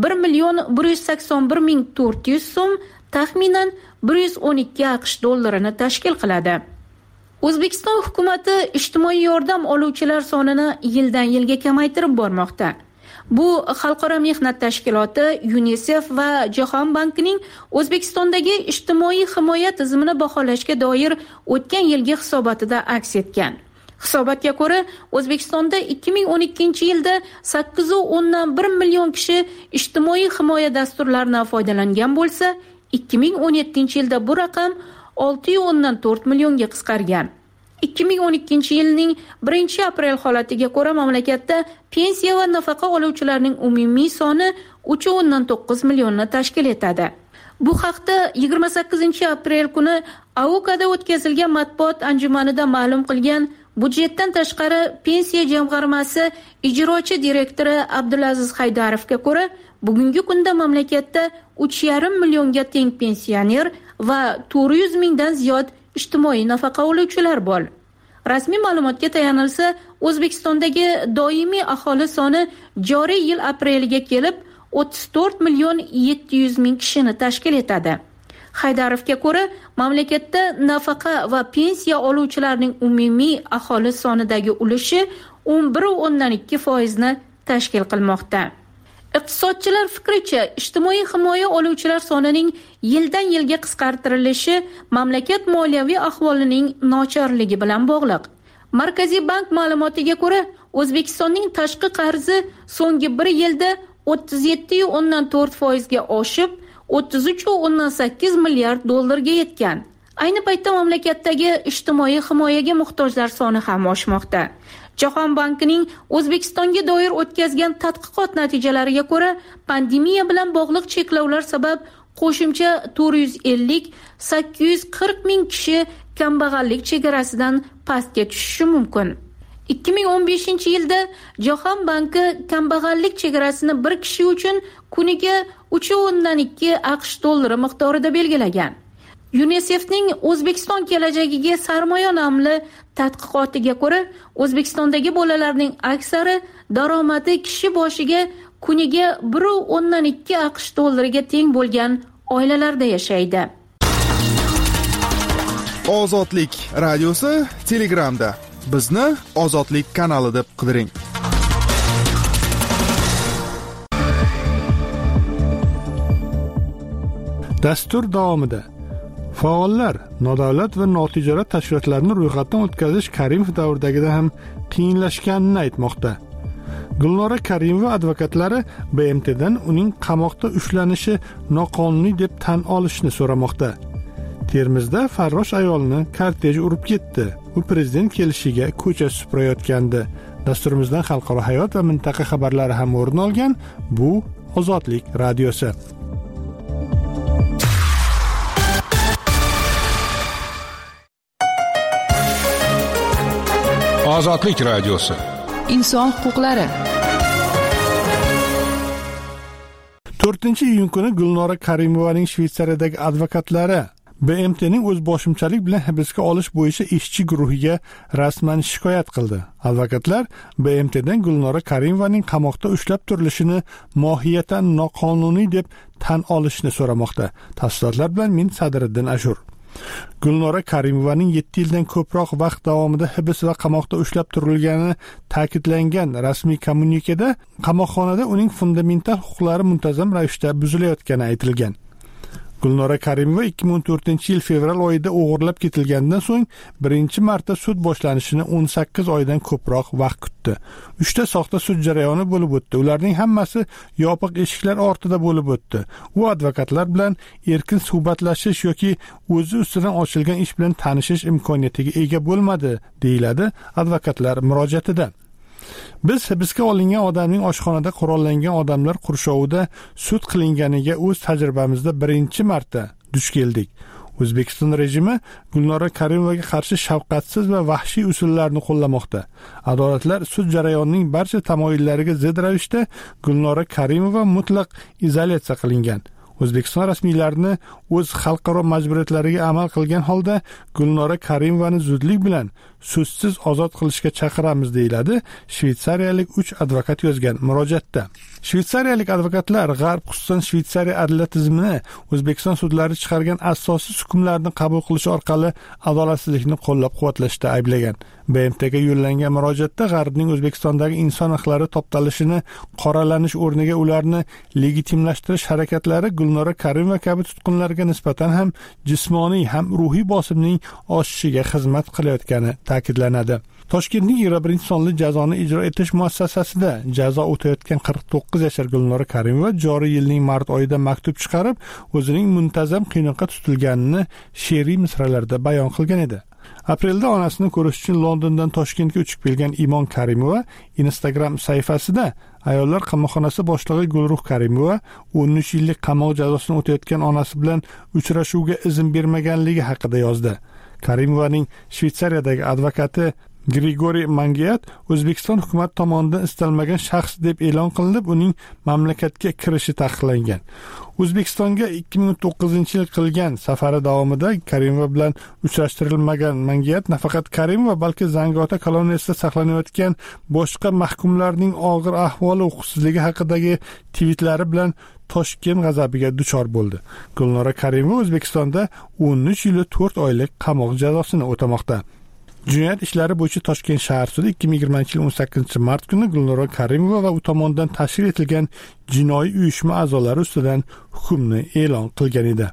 S16: 1,181,400 so'm taxminan 112 AQSh dollarini tashkil qiladi. O'zbekiston hukumatı ijtimoiy yordam oluvchilar sonini yildan yilga kamaytirib bormoqda. Bu Xalqaro mehnat tashkiloti, UNICEF va Jahon bankining O'zbekistondagi ijtimoiy himoya tizimini baholashga doir o'tgan yilgi hisobotida aks etgan. Hisobotga ko'ra, O'zbekistonda 2012-yilda 8,1 million kishi ijtimoiy himoya dasturlaridan foydalangan bo'lsa, 2017-yilda bu raqam 6,4 millionga qisqargan. 2012-yilning 1-aprel holatiga ko'ra mamlakatda pensiya va nafaqa oluvchilarning umumiy soni 3,9 millionni tashkil etadi. Bu haqda 28-aprel kuni AOKada o'tkazilgan matbuot anjumanida ma'lum qilgan budjetdan tashqari pensiya jamg'armasi ijrochi direktori Abdulaziz Haydarovga ko'ra, bugungi kunda mamlakatda 3,5 millionga teng pensioner va 400 mingdan ziyod ijtimoiy nafaqa oluvchilar bor. Rasmiy ma'lumotga tayanilsa, O'zbekistondagi doimiy aholi soni joriy yil apreliga kelib 34 million 700 ming kishini tashkil etadi. Haydarovga ko'ra, mamlakatda nafaqa va pensiya oluvchilarning umumiy aholi sonidagi ulushi 11,2% ni tashkil qilmoqda. Iqtisodchilar fikricha, ijtimoiy himoya oluvchilar sonining yildan yilga qisqartirilishi mamlakat moliyaviy ahvolining nochorligi bilan bog'liq. Markaziy bank ma'lumotiga ko'ra, O'zbekistonning tashqi qarzi so'nggi 1 yilda 37,4% ga oshib, 33,8 milliard dollarga yetgan. Ayni paytda mamlakatdagi ijtimoiy himoyaga muhtojlar soni ham oshmoqda. Jahon bankining O'zbekistonga doir o'tkazgan tadqiqot natijalariga ko'ra, pandemiya bilan bog'liq cheklovlar sabab qo'shimcha 450-840 ming kishi kambag'allik chegarasidan pastga tushishi mumkin. 2015-yilda Jahon banki kambag'allik chegarasini bir kishi uchun kuniga 3.2 AQSh dollari miqdorida belgilagan. UNICEF'ning O'zbekiston kelajagiga sarmoya nomli tadqiqotiga ko'ra, O'zbekistondagi bolalarning aksari daromadi kishi boshiga kuniga 1.2 AQSh dollariga teng bo'lgan oilalarda yashaydi.
S17: Ozodlik radiosi Telegramda. Bizni Ozodlik kanali deb qidiring.
S1: Dastur davomida faollar nodavlat va notijorat tashkilotlarni ro'yxatdan o'tkazish Karimov davridagida ham qiyinlashganini aytmoqda. Gulnora Karimova advokatlari BMTdan uning qamoqda ushlanishi noqonuniy deb tan olishni so'ramoqda. Termizda farrosh ayolni kortej urib ketdi. U prezident kelishiga ko'cha supurayotgandi. Dasturimizdan xalqaro hayot va mintaqa xabarlari ham o'rin olgan. Bu Ozodlik radiosi.
S15: Ozodlik radiosi.
S3: Inson huquqlari.
S1: 4-iyun kuni Gulnora Karimovaning Shveysariyadagi advokatlari BMTning o'z boshimchalik bilan hibsga olish bo'yicha ishchi guruhiga rasman shikoyat qildi. Advokatlar BMTdan Gulnora Karimovaning qamoqda ushlab turilishini mohiyatan noqonuniy deb tan olishni so'ramoqda. Tafsilotlar bilan men Sadriddin Ashur. Gulnora Karimovaning 7 yildan ko'proq vaqt davomida hibs va qamoqda ushlab turilgani ta'kidlangan rasmiy kommunikada qamoqxonada uning fundamental huquqlari muntazam ravishda buzilayotgani aytilgan. Gulnora Karimova 2014-yil fevral oyida o'g'irlab ketilgandan so'ng birinchi marta sud boshlanishini 18 oydan ko'proq vaqt kutdi. 3 ta soxta sud jarayoni bo'lib o'tdi. Ularning hammasi yopiq eshiklar ortida bo'lib o'tdi. U advokatlar bilan erkin suhbatlashish yoki o'zi ustidan ochilgan ish bilan tanishish imkoniyatiga ega bo'lmadi, deyiladi advokatlar murojaatida. Biz hibsga olingan odamning oshxonada qurollangan odamlar qurshovida sud qilinganiga o'z tajribamizda birinchi marta duch keldik. O'zbekiston rejimi Gulnora Karimovaga qarshi shafqatsiz va vahshiy usullarni qo'llamoqda. Adolatlar sud jarayonining barcha tamoyillariga zid ravishda Gulnora Karimova mutlaq izolyatsiya qilingan. O'zbekiston rasmiylarini o'z xalqaro majburiyatlariga amal qilgan holda Gulnora Karimovani zudlik bilan sudsiz ozod qilishga chaqiramiz, deyiladi shveysariyalik 3 advokat yozgan murojaatda. Shveysariyalik advokatlar G'arb, xususan Shveysariya adliya tizimini O'zbekiston sudlari chiqargan asosiy hukmlarni qabul qilish orqali adolatsizlikni qo'llab-quvvatlashda ayblagan. BMTga yo'llangan murojaatda G'arbning O'zbekistondagi inson huquqlari toptalishini qoralanish o'rniga ularni legitimlashtirish harakatlari Gulnora Karimova kabi tutqunlarga nisbatan ham jismoniy ham ruhiy bosimning oshishiga xizmat qilayotgani ta'kidlanadi. Toshkentning 21 sonli jazoni ijro etish muassasasida jazo o'tayotgan 49 yashar Gulnora Karimova joriy yilning mart oyida maktub chiqarib, o'zining muntazam qiynoqqa tutilganini she'riy misralarda bayon qilgan edi. Aprelda onasini ko'rish uchun Londondan Toshkentga uchib kelgan Imon Karimova Instagram sahifasida ayollar qamoqxonasi boshlig'i Gulruh Karimova 13 yillik qamoq jazosini o'tayotgan onasi bilan uchrashuvga izn bermaganligi haqida yozdi. Karimovaning Shveysariyadagi advokati Grigoriy Mangiat O'zbekiston hukumat tomonidan istalmagan shaxs deb e'lon qilinib, uning mamlakatga kirishi taqiqlangan. O'zbekistonga 2009-yil qilgan safari davomida Karimova bilan uchrashtirilmagan Mangiat nafaqat Karimova, balki Zangiota koloniyasida saqlanayotgan boshqa mahkumlarning og'ir ahvoli, huquqsizligi haqidagi tweetlari bilan Toshkent g'azabiga duchor bo'ldi. Gulnora Karimova O'zbekistonda 13 yil 4 oylik qamoq jazosini o'tamoqda. Jinoyat ishlari bo'yicha Toshkent shahar sudi 2020-yil 18-mart kuni Gulnora Karimova va u tomonidan tashkil etilgan jinoiy uyushma a'zolari ustidan hukmni e'lon qilgan edi.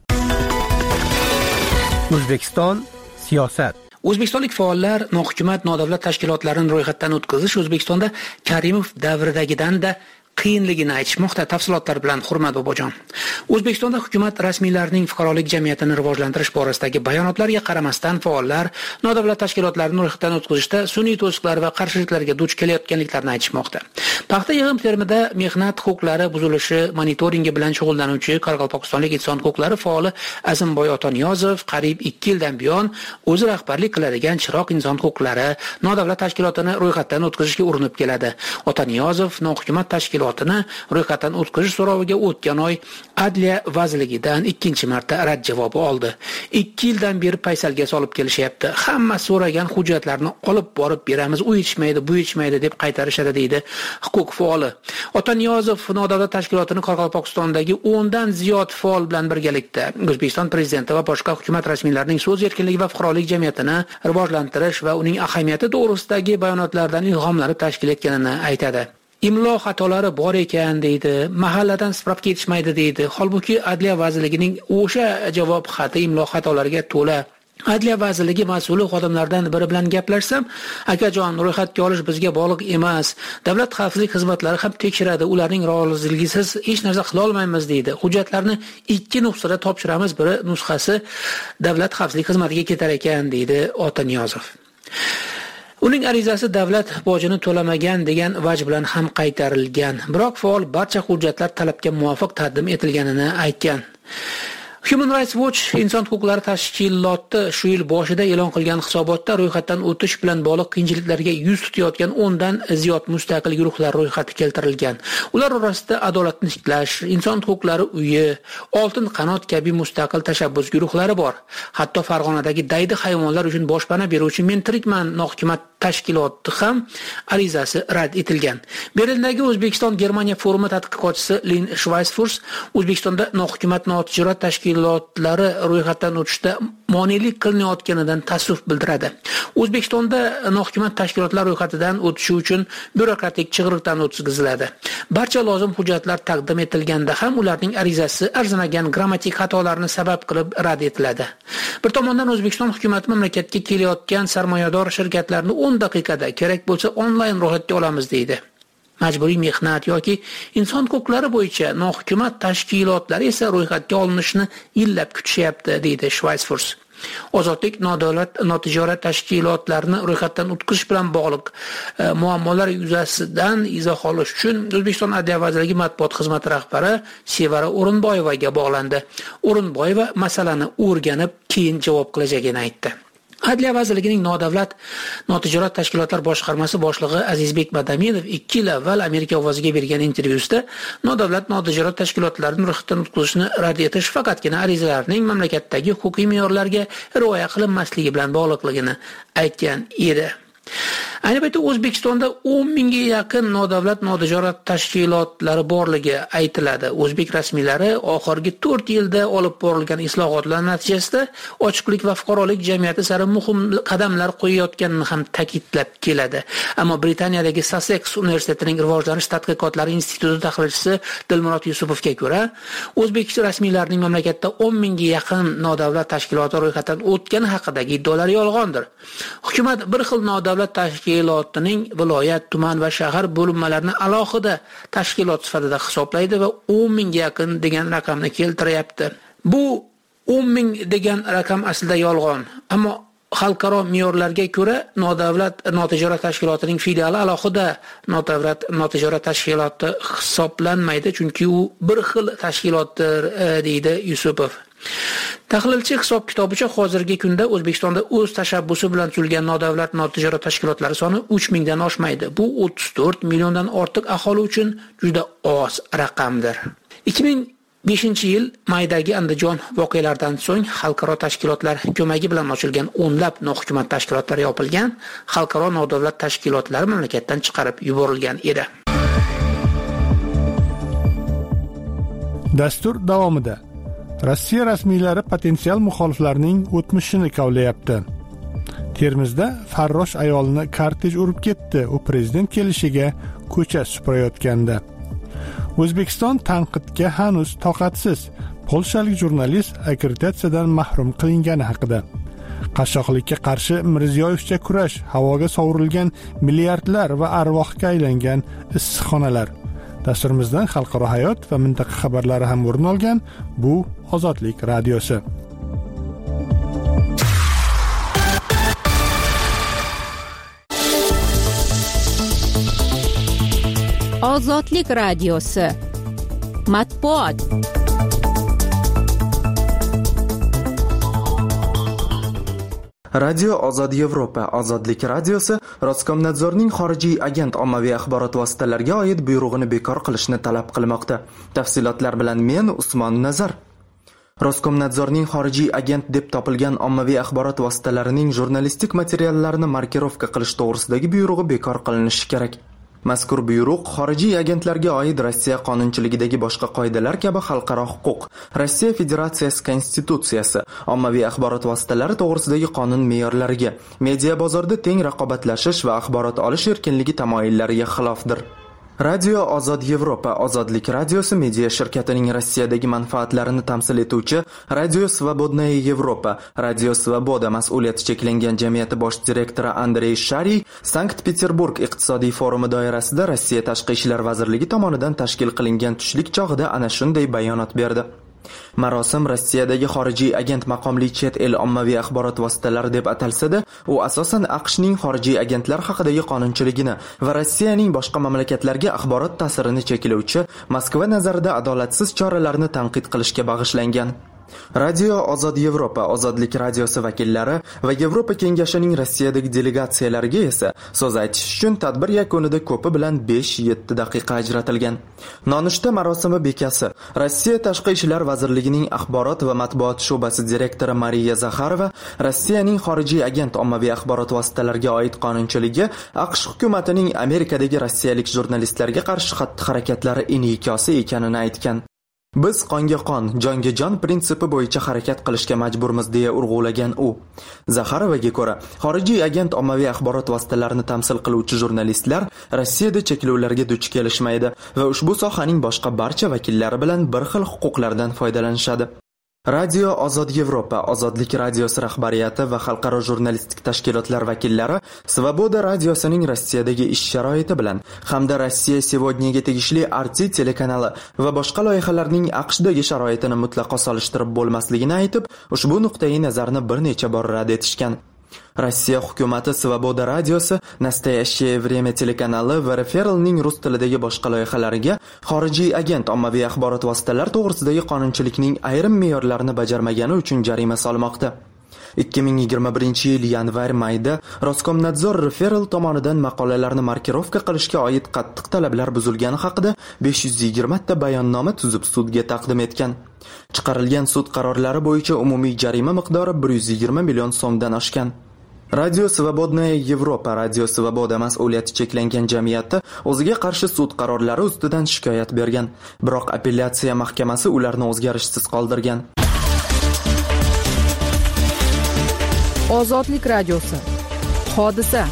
S18: O'zbekiston siyosat.
S19: O'zbekistonlik faollar nohukumat nodavlat tashkilotlarini ro'yxatdan o'tkazish O'zbekistonda Karimov davridagidanda qiyinligini aytishmoqda. Tafsilotlar bilan Hurmat Bobojon. O'zbekistonda hukumat rasmiylarining fuqarolik jamiyatini rivojlantirish borasidagi bayonotlariga qaramasdan faollar nodavlat tashkilotlarini ro'yxatdan o'tkazishda sun'iy to'siqlar va qarshiliklarga duch kelayotganliklarini aytishmoqda. Paxta yig'im termida mehnat huquqlari buzilishi monitoringi bilan shug'ullanuvchi Qoraqalpog'istonlik inson huquqlari faoli Azimboy Otaniyozov qariyb 2 yildan buyon o'zi rahbarlik qiladigan Chiroq inson huquqlari nodavlat tashkilotini ro'yxatdan o'tkazishga urinib keladi. Otaniyozov nohukumat tashkilotini ro'yxatdan o'tkazish so'roviga o'tgan oy Adliya vazirligidan 2-marta rad javobi oldi. 2 yildan beri paysalga solib kelishyapti. Hamma so'ragan hujjatlarni olib borib beramiz, u yetishmaydi, bu yetishmaydi deb qaytarishadi deydi huquq faoli. Otaniyozov nodavlat tashkilotini Qoraqalpog'istondagi 10 dan ziyod faol bilan birgalikda O'zbekiston prezidenti va boshqa hukumat rasmiylarining so'z erkinligi va fuqarolik jamiyatini rivojlantirish va uning ahamiyati to'g'risidagi bayonotlardan ilhomlanib tashkil etganini aytadi. Imlo xatolari bor ekan deydi, mahalladan spravka yetishmaydi deydi. Holbuki Adliya vazirligining o'sha javob xati imlo xatolariga to'la. Adliya vazirligi mas'uli xodimlardan biri bilan gaplashsam, akajon, ro'yxatga olish bizga bog'liq emas. Davlat xavfsizlik xizmatlari ham tekshiradi, ularning roziligisiz hech narsa qila olmaymiz deydi. Hujjatlarni 2 nusxada topshiramiz, biri nusxasi davlat xavfsizlik xizmatiga ketar ekan deydi Otaniyozov. Uning arizasi davlat bojini to'lamagan degan vaj bilan ham qaytarilgan. Biroq faol barcha hujjatlar talabga muvofiq taqdim etilganini aytgan. Human Rights Watch inson huquqlari tashkiloti shu yil boshida e'lon qilgan hisobotda ro'yxatdan o'tish bilan bog'liq qiyinchiliklarga yuz tutayotgan 10 dan ziyod mustaqil guruhlar ro'yxati keltirilgan. Ular orasida adolatni tiklash, inson huquqlari uyi, oltin qanot kabi mustaqil tashabbus guruhlari bor. Hatto Farg'onadagi daydi hayvonlar uchun boshpana beruvchi Men tirikman nohukumat tashkiloti ham arizasi rad etilgan. Berlindagi O'zbekiston Germaniya forumi tadqiqotchisi Lin Schweisfurs O'zbekistonda nohukumat notijorat tashkilotlari ro'yxatdan o'tishda monelik qilinayotganidan ta'ssuf bildiradi. O'zbekistonda nohukumat tashkilotlar ro'yxatidan o'tishi uchun byurokratik chig'iriqdan o'tkaziladi. Barcha lozim hujjatlar taqdim etilganda ham ularning arizasi arzimagan grammatik xatolarni sabab qilib rad etiladi. Bir tomondan O'zbekiston hukumati mamlakatga kelayotgan sarmoyador shirkatlarni 10 daqiqada kerak bo'lsa onlayn ro'yxatga olamiz deydi. Majburiy mehnat yoki inson huquqlari bo'yicha nohukumat tashkilotlari esa ro'yxatga olinishni yillab kutishyapti deydi Schweisfurs. Ozodlik nodavlat notijorat tashkilotlarini ro'yxatdan o'tkazish bilan bog'liq muammolar yuzasidan izoh olish uchun O'zbekiston Adliya vazirligi matbuot xizmati rahbari Sevara O'rinboyevaga bog'landi. O'rinboyeva masalani o'rganib, keyin javob qilajagini aytdi. Adliya vazirligining nodavlat notijorat tashkilotlar boshqarmasi boshlig'i Azizbek Madaminov 2 yil avval Amerika ovoziga bergan intervyusida nodavlat notijorat tashkilotlarining ro'yxatdan o'tkazishni rad etish faqatgina arizalarning mamlakatdagi huquqiy me'yorlarga rioya qilinmasligi bilan bog'liqligini aytgan edi. Ayni paytda O'zbekistonda 10 mingga yaqin nodavlat notijorat tashkilotlari borligi aytiladi. O'zbek rasmiylari oxirgi 4 yilda olib borilgan islohotlar natijasida ochiqlik va fuqarolik jamiyati sari muhim qadamlar qo'yayotganini ham ta'kidlab keladi. Ammo Britaniyadagi Sussex universitetining rivojlanish tadqiqotlari instituti tahlilchisi Dilmurod Yusupovga ko'ra, o'zbek rasmiylarining mamlakatda 10 mingga yaqin nodavlat tashkiloti ro'yxatdan o'tgani haqidagi iddaolar yolg'ondir. Hukumat bir xil nodavlat tashkilotining viloyat, tuman va shahar bo'linmalarini alohida tashkilot sifatida hisoblaydi va 10 mingga yaqin degan raqamni keltiryapti. Bu 10 ming degan raqam aslida yolg'on. Ammo xalqaro me'yorlarga ko'ra nodavlat notijorat tashkilotining filiali alohida nodavlat notijorat tashkiloti hisoblanmaydi, chunki u bir xil tashkilotdir, deydi Yusupov. Tahlilchi hisob kitobicha hozirgi kunda O'zbekistonda o'z tashabbusi bilan tuzilgan nodavlat notijorat tashkilotlari soni 3 mingdan oshmaydi. Bu 34 milliondan ortiq aholi uchun juda oz raqamdir. 2005-yil maydagi Andijon voqealaridan so'ng xalqaro tashkilotlar ko'magi bilan ochilgan o'nlab nohukumat tashkilotlari yopilgan, xalqaro nodavlat tashkilotlari mamlakatdan chiqarib yuborilgan edi.
S1: Dastur davomida Rossiya rasmiylari potensial muxoliflarning o'tmishini kavlayapti. Termizda farrosh ayolni kortej urib ketdi. U prezident kelishiga ko'cha supurayotganda. O'zbekiston tanqidga hanuz toqatsiz. Polshalik jurnalist akkreditatsiyadan mahrum qilingani haqida. Qashshoqlikka qarshi Mirziyoyevcha kurash, havoga sovurilgan milliardlar va arvohga aylangan issiqxonalar. Dasturimizdan xalqaro hayot va mintaqa xabarlari ham o'rin olgan. Bu Ozodlik radiosi.
S4: Ozodlik radiosi. Matbuot.
S14: Radio Ozod Yevropa, Ozodlik radiosi Roskomnadzorning xorijiy agent ommaviy axborot vositalariga oid buyrug'ini bekor qilishni talab qilmoqda. Tafsilotlar bilan men Usmon Nazar. Roskomnadzorning xorijiy agent deb topilgan ommaviy axborot vositalarining jurnalistik materiallarini markirovka qilish to'g'risidagi buyrug'i bekor qilinishi kerak. Mazkur buyruq xorijiy agentlarga oid Rossiya qonunchiligidagi boshqa qoidalar kabi xalqaro huquq, Rossiya Federatsiyasi konstitutsiyasi, ommaviy axborot vositalari to'g'risidagi qonun me'yorlariga, media bozorda teng raqobatlashish va axborot olish erkinligi tamoyillariga xilofdir. Radio Ozod Yevropa, Ozodlik radiosi media shirkatining Rossiyadagi manfaatlarini tamsil etuvchi Radio Svobodnaya Yevropa, Radio Svoboda mas'uliyati cheklangan jamiyati bosh direktori Andrey Shariy Sankt-Peterburg iqtisodiy forumi doirasida Rossiya Tashqi ishlar vazirligi tomonidan tashkil qilingan tushlik chog'ida ana shunday bayonot berdi. Marosim Rossiyadagi xorijiy agent maqomli chet el ommaviy axborot vositalari deb atalsa-da, u asosan AQShning xorijiy agentlar haqidagi qonunchiligini va Rossiyaning boshqa mamlakatlarga axborot ta'sirini cheklovchi Moskva nazarida adolatsiz choralarni tanqid qilishga bag'ishlangan. Radio Ozod Yevropa, Ozodlik radiosi vakillari va Yevropa kengashining Rossiyadagi delegatsiyalariga esa so'z aytish uchun tadbir yakunida ko'pi bilan 5-7 daqiqa ajratilgan. Nonushta marosimi bekasi Rossiya Tashqi ishlar vazirligining axborot va matbuot sho'basi direktori Mariya Zakharova Rossiyaning xorijiy agent ommaviy axborot vositalariga oid qonunchiligi AQSh hukumatining Amerikadagi rossiyalik jurnalistlarga qarshi xatti-harakatlari in'ikosi ekanini aytgan. Biz qonga qon, jonga jon prinsipi bo'yicha harakat qilishga majburmiz deya urg'ulagan u. Zakharovaga ko'ra, xorijiy agent ommaviy axborot vositalarini tamsil qiluvchi jurnalistlar Rossiyada cheklovlarga duch kelishmaydi va ushbu sohaning boshqa barcha vakillari bilan bir xil huquqlardan foydalanishadi. Radio Ozod Yevropa, Ozodlik radiosi rahbariyati va xalqaro jurnalistik tashkilotlar vakillari Svoboda radiosining Rossiyadagi ish sharoiti bilan hamda Rossiya Sevodnyaga tegishli RT telekanali va boshqa loyihalarning AQShdagi sharoitini mutlaqo solishtirib bo'lmasligini aytib, ushbu nuqtai nazarni bir necha bor rad etishgan. Rossiya hukumati Svoboda radiosi, Nastoящее время telekanali va Referalning rus tilidagi boshqa loyihalariga xorijiy agent ommaviy axborot vositalari to'g'risidagi qonunchilikning ayrim me'yorlarini bajarmagani uchun jarima solmoqda. 2021-yil yanvar-mayda Roskomnadzor Referal tomonidan maqolalarni markirovka qilishga oid qattiq talablar buzilgani haqida 520 ta bayonnoma tuzib sudga taqdim etgan. Chiqarilgan sud qarorlari bo'yicha umumiy jarima miqdori 120 million so'mdan oshgan. Radio Svobodnaya Yevropa, Radio Svoboda mas'uliyati cheklangan jamiyati o'ziga qarshi sud qarorlari ustidan shikoyat bergan, biroq apellyatsiya mahkamasi ularni o'zgarishsiz qoldirgan.
S3: Ozodlik radiosi. Hodisa.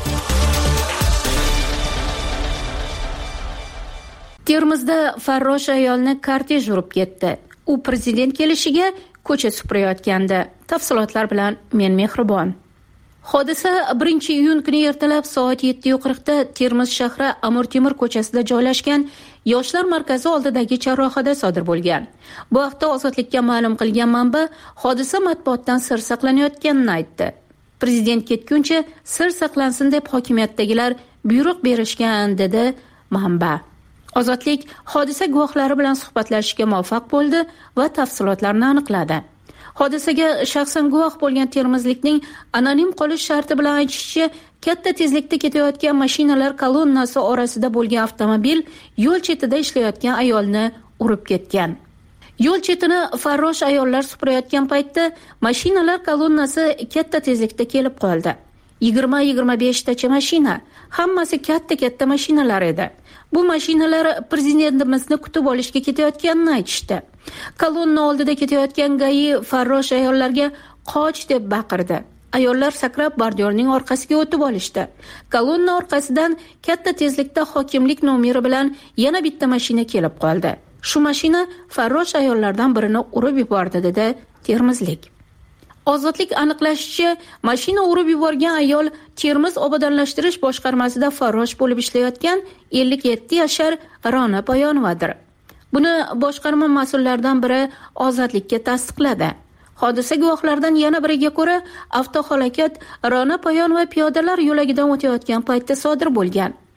S16: Termizda farrosh ayolni kortej urib ketdi. U prezident kelishiga ko'cha supurayotgandi. Tafsilotlar bilan men Mehribon. Hodisa 1-iyun kuni ertalab soat 7:40 da Termiz shahri Amir Temur ko'chasida joylashgan yoshlar markazi oldidagi charrohada sodir bo'lgan. Bu haqda Ozodlikka ma'lum qilgan manba hodisa matbuotdan sir saqlanayotganini aytdi. Prezident ketguncha sir saqlansin deb hokimiyatdagilar buyruq berishgan, dedi manba. Ozodlik hodisa guvohlari bilan suhbatlashishga muvaffaq bo'ldi va tafsilotlarni aniqladi. Hodisaga shaxsan guvoh bo'lgan termizlikning anonim qolish sharti bilan aytishicha, katta tezlikda ketayotgan mashinalar kolonnasi orasida bo'lgan avtomobil yo'l chetida ishlayotgan ayolni urib ketgan. Yo'l chetini farrosh ayollar supurayotgan paytda mashinalar kolonnasi katta tezlikda kelib qoldi. 20-25 tacha mashina, hammasi katta mashinalar edi. Bu mashinalar prezidentimizni kutib olishga ketayotganini aytishdi. Kolonna oldida ketayotgan GAI farrosh ayollarga qoch deb baqirdi. Ayollar sakrab bordyurning orqasiga o'tib olishdi. Kolonna orqasidan katta tezlikda hokimlik nomeri bilan yana bitta mashina kelib qoldi. Shu mashina farrosh ayollardan birini urib yubordi, dedi termizlik. Ozodlik aniqlashicha, mashina urib yuborgan ayol Termiz obodonlashtirish boshqarmasida farrosh bo'lib ishlayotgan 57 yashar Rona Poyonovadir. Buni boshqarma mas'ullaridan biri Ozodlikka tasdiqladi. Hodisa guvohlaridan yana biriga ko'ra, avtohalokat Rona Poyonova piyodalar yo'lagidan o'tayotgan paytda sodir bo'lgan.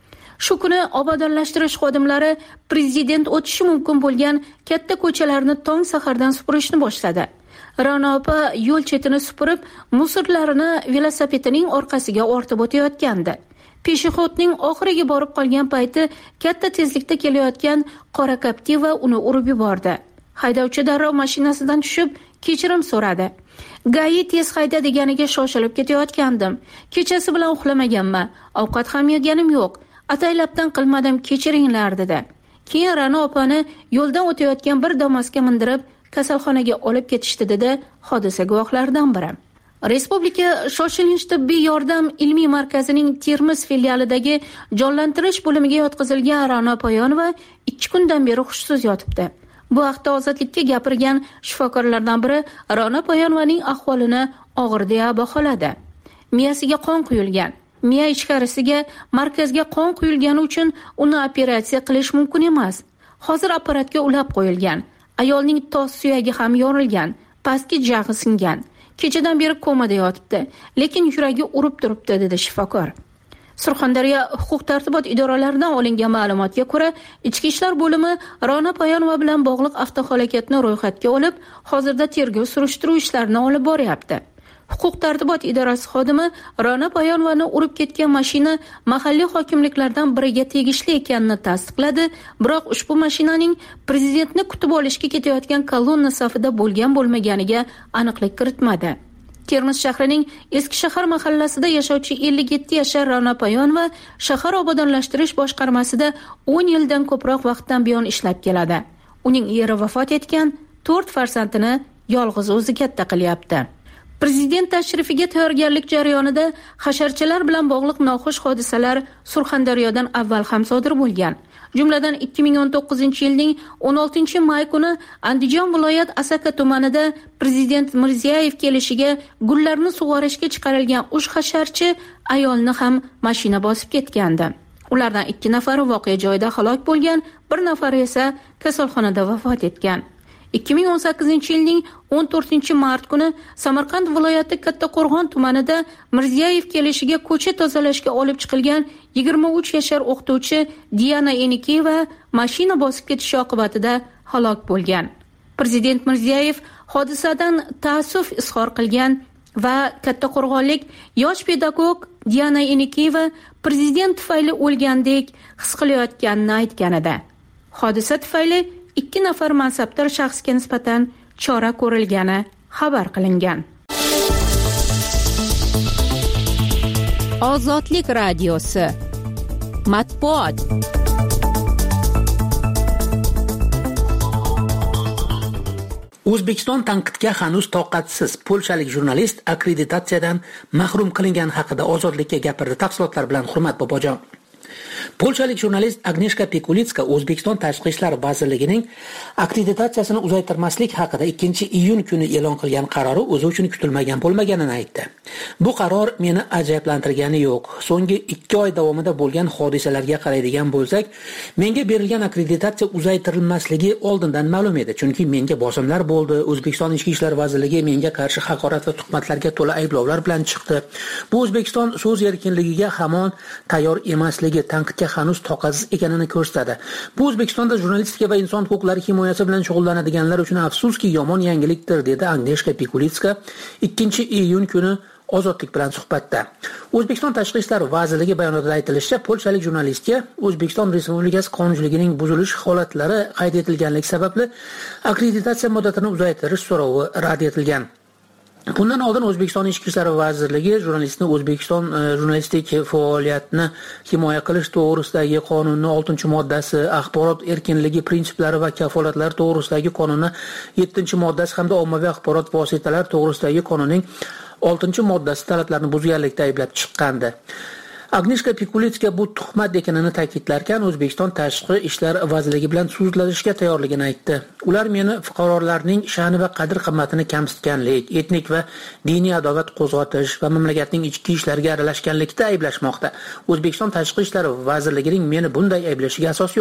S16: Shu kuni obodonlashtirish xodimlari prezident o'tishi mumkin bo'lgan katta ko'chalarni tong sahardan supurishni boshladi. Ra'no opa yo'l chetini supurib, musorlarini velosipedining orqasiga ortib o'tayotgandi. Peshixodning oxiriga borib qolgan payti katta tezlikda kelayotgan qora Captiva uni urib yubordi. Haydovchi darrov mashinasidan tushib, kechirim so'radi. Gai tez hayda deganiga shoshilib ketayotgandim. Kechasi bilan uxlamaganman, ovqat ham yeganim yo'q. Ataylabdan qilmadim, kechiringlar dedi. Keyin Ra'no opani yo'ldan o'tayotgan bir Damas'ga mindirib, kasalxonaga olib ketishdi dedi hodisa guvohlaridan biri. Respublika shoshilinch tibbiy yordam ilmiy markazining Termiz filialidagi jonlantirish bo'limiga yotqizilgan Ra'no Poyonova 2 kundan beri hushsiz yotibdi. Bu haqda Ozodlikka gapirgan shifokorlardan biri Ra'no Poyonovaning ahvolini og'ir deya baholadi. Miyasiga qon quyilgan. Miya ichkarisiga markazga qon quyilgani uchun uni operatsiya qilish mumkin emas. Hozir apparatga ulab qo'yilgan. Ayolning tos suyagi ham yorilgan, pastki jag'i singan. Kechadan beri komada yotibdi, lekin yuragi urib turibdi dedi shifokor. Surxondaryo huquq-tartibot idoralaridan olingan ma'lumotga ko'ra, Ichki ishlar bo'limi Ra'no Poyonova bilan bog'liq avtohalokatni ro'yxatga olib, hozirda tergov surishtiruv ishlarini olib boryapti. Huquq-tartibot idorasi xodimi Ra'no Poyonovani urib ketgan mashina mahalliy hokimliklardan biriga tegishli ekanini tasdiqladi, biroq ushbu mashinaning prezidentni kutib olishga ketayotgan kolonna safida bo'lgan-bo'lmaganiga aniqlik kiritmadi. Termiz shahrining Eski shahar mahallasida yashovchi 57 yashar Ra'no Poyonova shahar obodonlashtirish boshqarmasida 10 yildan ko'proq vaqtdan buyon ishlab keladi. Uning eri vafot etgan, 4 farzandini yolg'iz o'zi katta qilyapti. Prezident tashrifiga tayyorgarlik jarayonida hasharchalar bilan bog'liq noxush hodisalar Surxondaryodan avval ham sodir bo'lgan. Jumladan 2019-yilning 16-may kuni Andijon viloyat Asaka tumanida prezident Mirziyoyev kelishiga gullarni sug'orishga chiqarilgan 3 hasharchi ayolni ham mashina bosib ketgandi. Ulardan 2 nafari voqea joyida halok bo'lgan, 1 nafari esa kasalxonada vafot etgan. 2018-yilning 14-mart kuni Samarqand viloyati Kattaqo'rg'on tumanida Mirziyoyev kelishiga ko'cha tozalashga olib chiqilgan 23 yashar o'qituvchi Diana Enikiyeva mashina bosib ketishi oqibatida halok bo'lgan. Prezident Mirziyoyev hodisadan ta'assuf izhor qilgan va Kattaqo'rg'onlik yosh pedagog Diana Enikiyeva prezident tufayli o'lgandek his qilayotganini aytgan edi. Hodisa tufayli 2 nafar mansabdor shaxsga nisbatan chora ko'rilgani xabar qilingan.
S4: Ozodlik radiosi Matbuot.
S19: O'zbekiston tanqidga hanuz toqatsiz. Polshalik jurnalist akkreditatsiyadan mahrum qilingan haqida Ozodlikka gapirdi. Tafsilotlar bilan Hurmat Bobojon. Polshalik jurnalist Agnieszka Pikulitska O'zbekiston Tashqi ishlar vazirligining akkreditatsiyasini uzaytirmaslik haqida 2-iyun kuni e'lon qilgan qarori o'zi uchun kutilmagan bo'lmaganini aytdi. Bu qaror meni ajablantirgani yo'q. So'nggi 2 oy davomida bo'lgan hodisalarga qaraydigan bo'lsak, menga berilgan akkreditatsiya uzaytirilmasligi oldindan ma'lum edi, chunki menga bosimlar bo'ldi. O'zbekiston Ichki ishlar vazirligi menga qarshi haqorat va tuhmatlarga to'la ayblovlar bilan chiqdi. Bu O'zbekiston so'z erkinligiga hamon tayyor emasligi, tanqidga hanuz toqatsiz ekanini ko'rsatadi. Bu O'zbekistonda jurnalistika va inson huquqlari himoyasi bilan shug'ullanadiganlar uchun afsuski yomon yangilikdir, dedi Agnieszka Pikulitska 2-iyun kuni Ozodlik bilan suhbatda. O'zbekiston Tashqi ishlar vazirligi bayonotida aytilishicha, polshalik jurnalistga O'zbekiston Respublikasi qonunchiligining buzilish holatlari qayd etilganligi sababli akkreditatsiya muddatini uzaytirish so'rovi rad etilgan. Bundan oldin O'zbekiston Ichki ishlar vazirligi jurnalistni O'zbekiston jurnalistik faoliyatini himoya qilish to'g'risidagi qonunning 6-moddasi, axborot erkinligi prinsiplari va kafolatlari to'g'risidagi qonunning 7-moddasi hamda ommaviy axborot vositalari to'g'risidagi qonunning 6-moddasi talablarini buzganlikda ayblab chiqqandi. Agnieszka Pikulitska bu tuhmat ekanini ta'kidlarkan, O'zbekiston Tashqi ishlar vazirligi bilan sudlashishga tayyorligini aytdi. Ular meni fuqarolarning sha'ni va qadr-qimmatini kamsitganlik, etnik va diniy adovat qo'zg'atish va mamlakatning ichki ishlariga aralashganlikda ayblashmoqda. O'zbekiston Tashqi ishlar vazirligining meni bunday ayblashiga asos yo'q.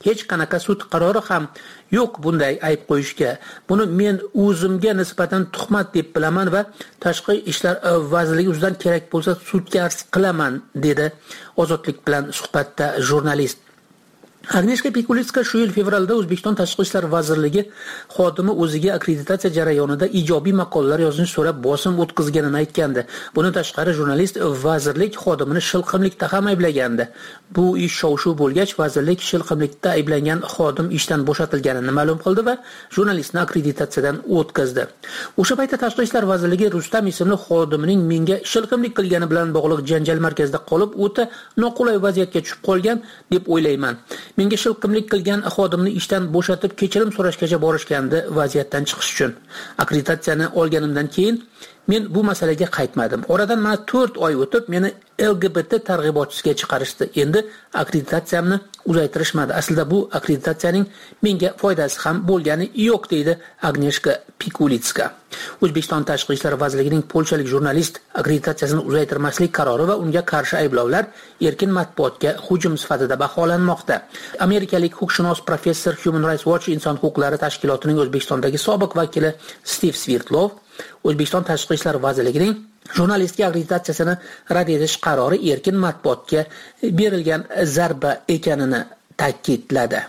S19: hech qanaqa sud qarori ham yo'q bunday ayb qo'yishga. Buni men o'zimga nisbatan tuhmat deb bilaman va Tashqi ishlar vazirligi ustidan kerak bo'lsa sudga arz qilaman, dedi Ozodlik bilan suhbatda jurnalist. Agnieszka Pikulitska shu yil fevralda O'zbekiston Tashqi ishlar vazirligi xodimi o'ziga akkreditatsiya jarayonida ijobiy maqolalar yozishni so'rab bosim o'tkazganini aytgandi. Bundan tashqari jurnalist vazirlik xodimini shilqimlikda ham ayblagandi. Bu ish shov-shuv bo'lgach, vazirlik shilqimlikda ayblangan xodim ishdan bo'shatilganini ma'lum qildi va jurnalistni akkreditatsiyadan o'tkazdi. O'sha paytda Tashqi ishlar vazirligi Rustam ismli xodimining menga shilqimlik qilgani bilan bog'liq janjal markazida qolib, o'ta noqulay vaziyatga tushib qolgan deb o'ylayman. Menga shilqimlik qilgan xodimni ishdan bo'shatib kechirim so'rashgacha borishgandi vaziyatdan chiqish uchun. Akkreditatsiyani olganimdan keyin men bu masalaga qaytmadim. Oradan mana 4 oy o'tib meni LGBT targ'ibotchisiga chiqarishdi. Endi akkreditatsiyamni uzaytirishmadi. Aslida bu akkreditatsiyaning menga foydasi ham bo'lgani yo'q, deydi Agnieszka Pikulitska. O'zbekiston Tashqi ishlar vazirligining polshalik jurnalist akkreditatsiyasini uzaytirmaslik qarori va unga qarshi ayblovlar erkin matbuotga hujum sifatida baholanmoqda. Amerikalik huquqshunos professor Human Rights Watch inson huquqlari tashkilotining O'zbekistondagi sobiq vakili Steve Svirtlov O'zbekiston Tashqi ishlar vazirligining jurnalistga akkreditatsiyasini rad etish qarori erkin matbuotga berilgan zarba ekanini ta'kidladi.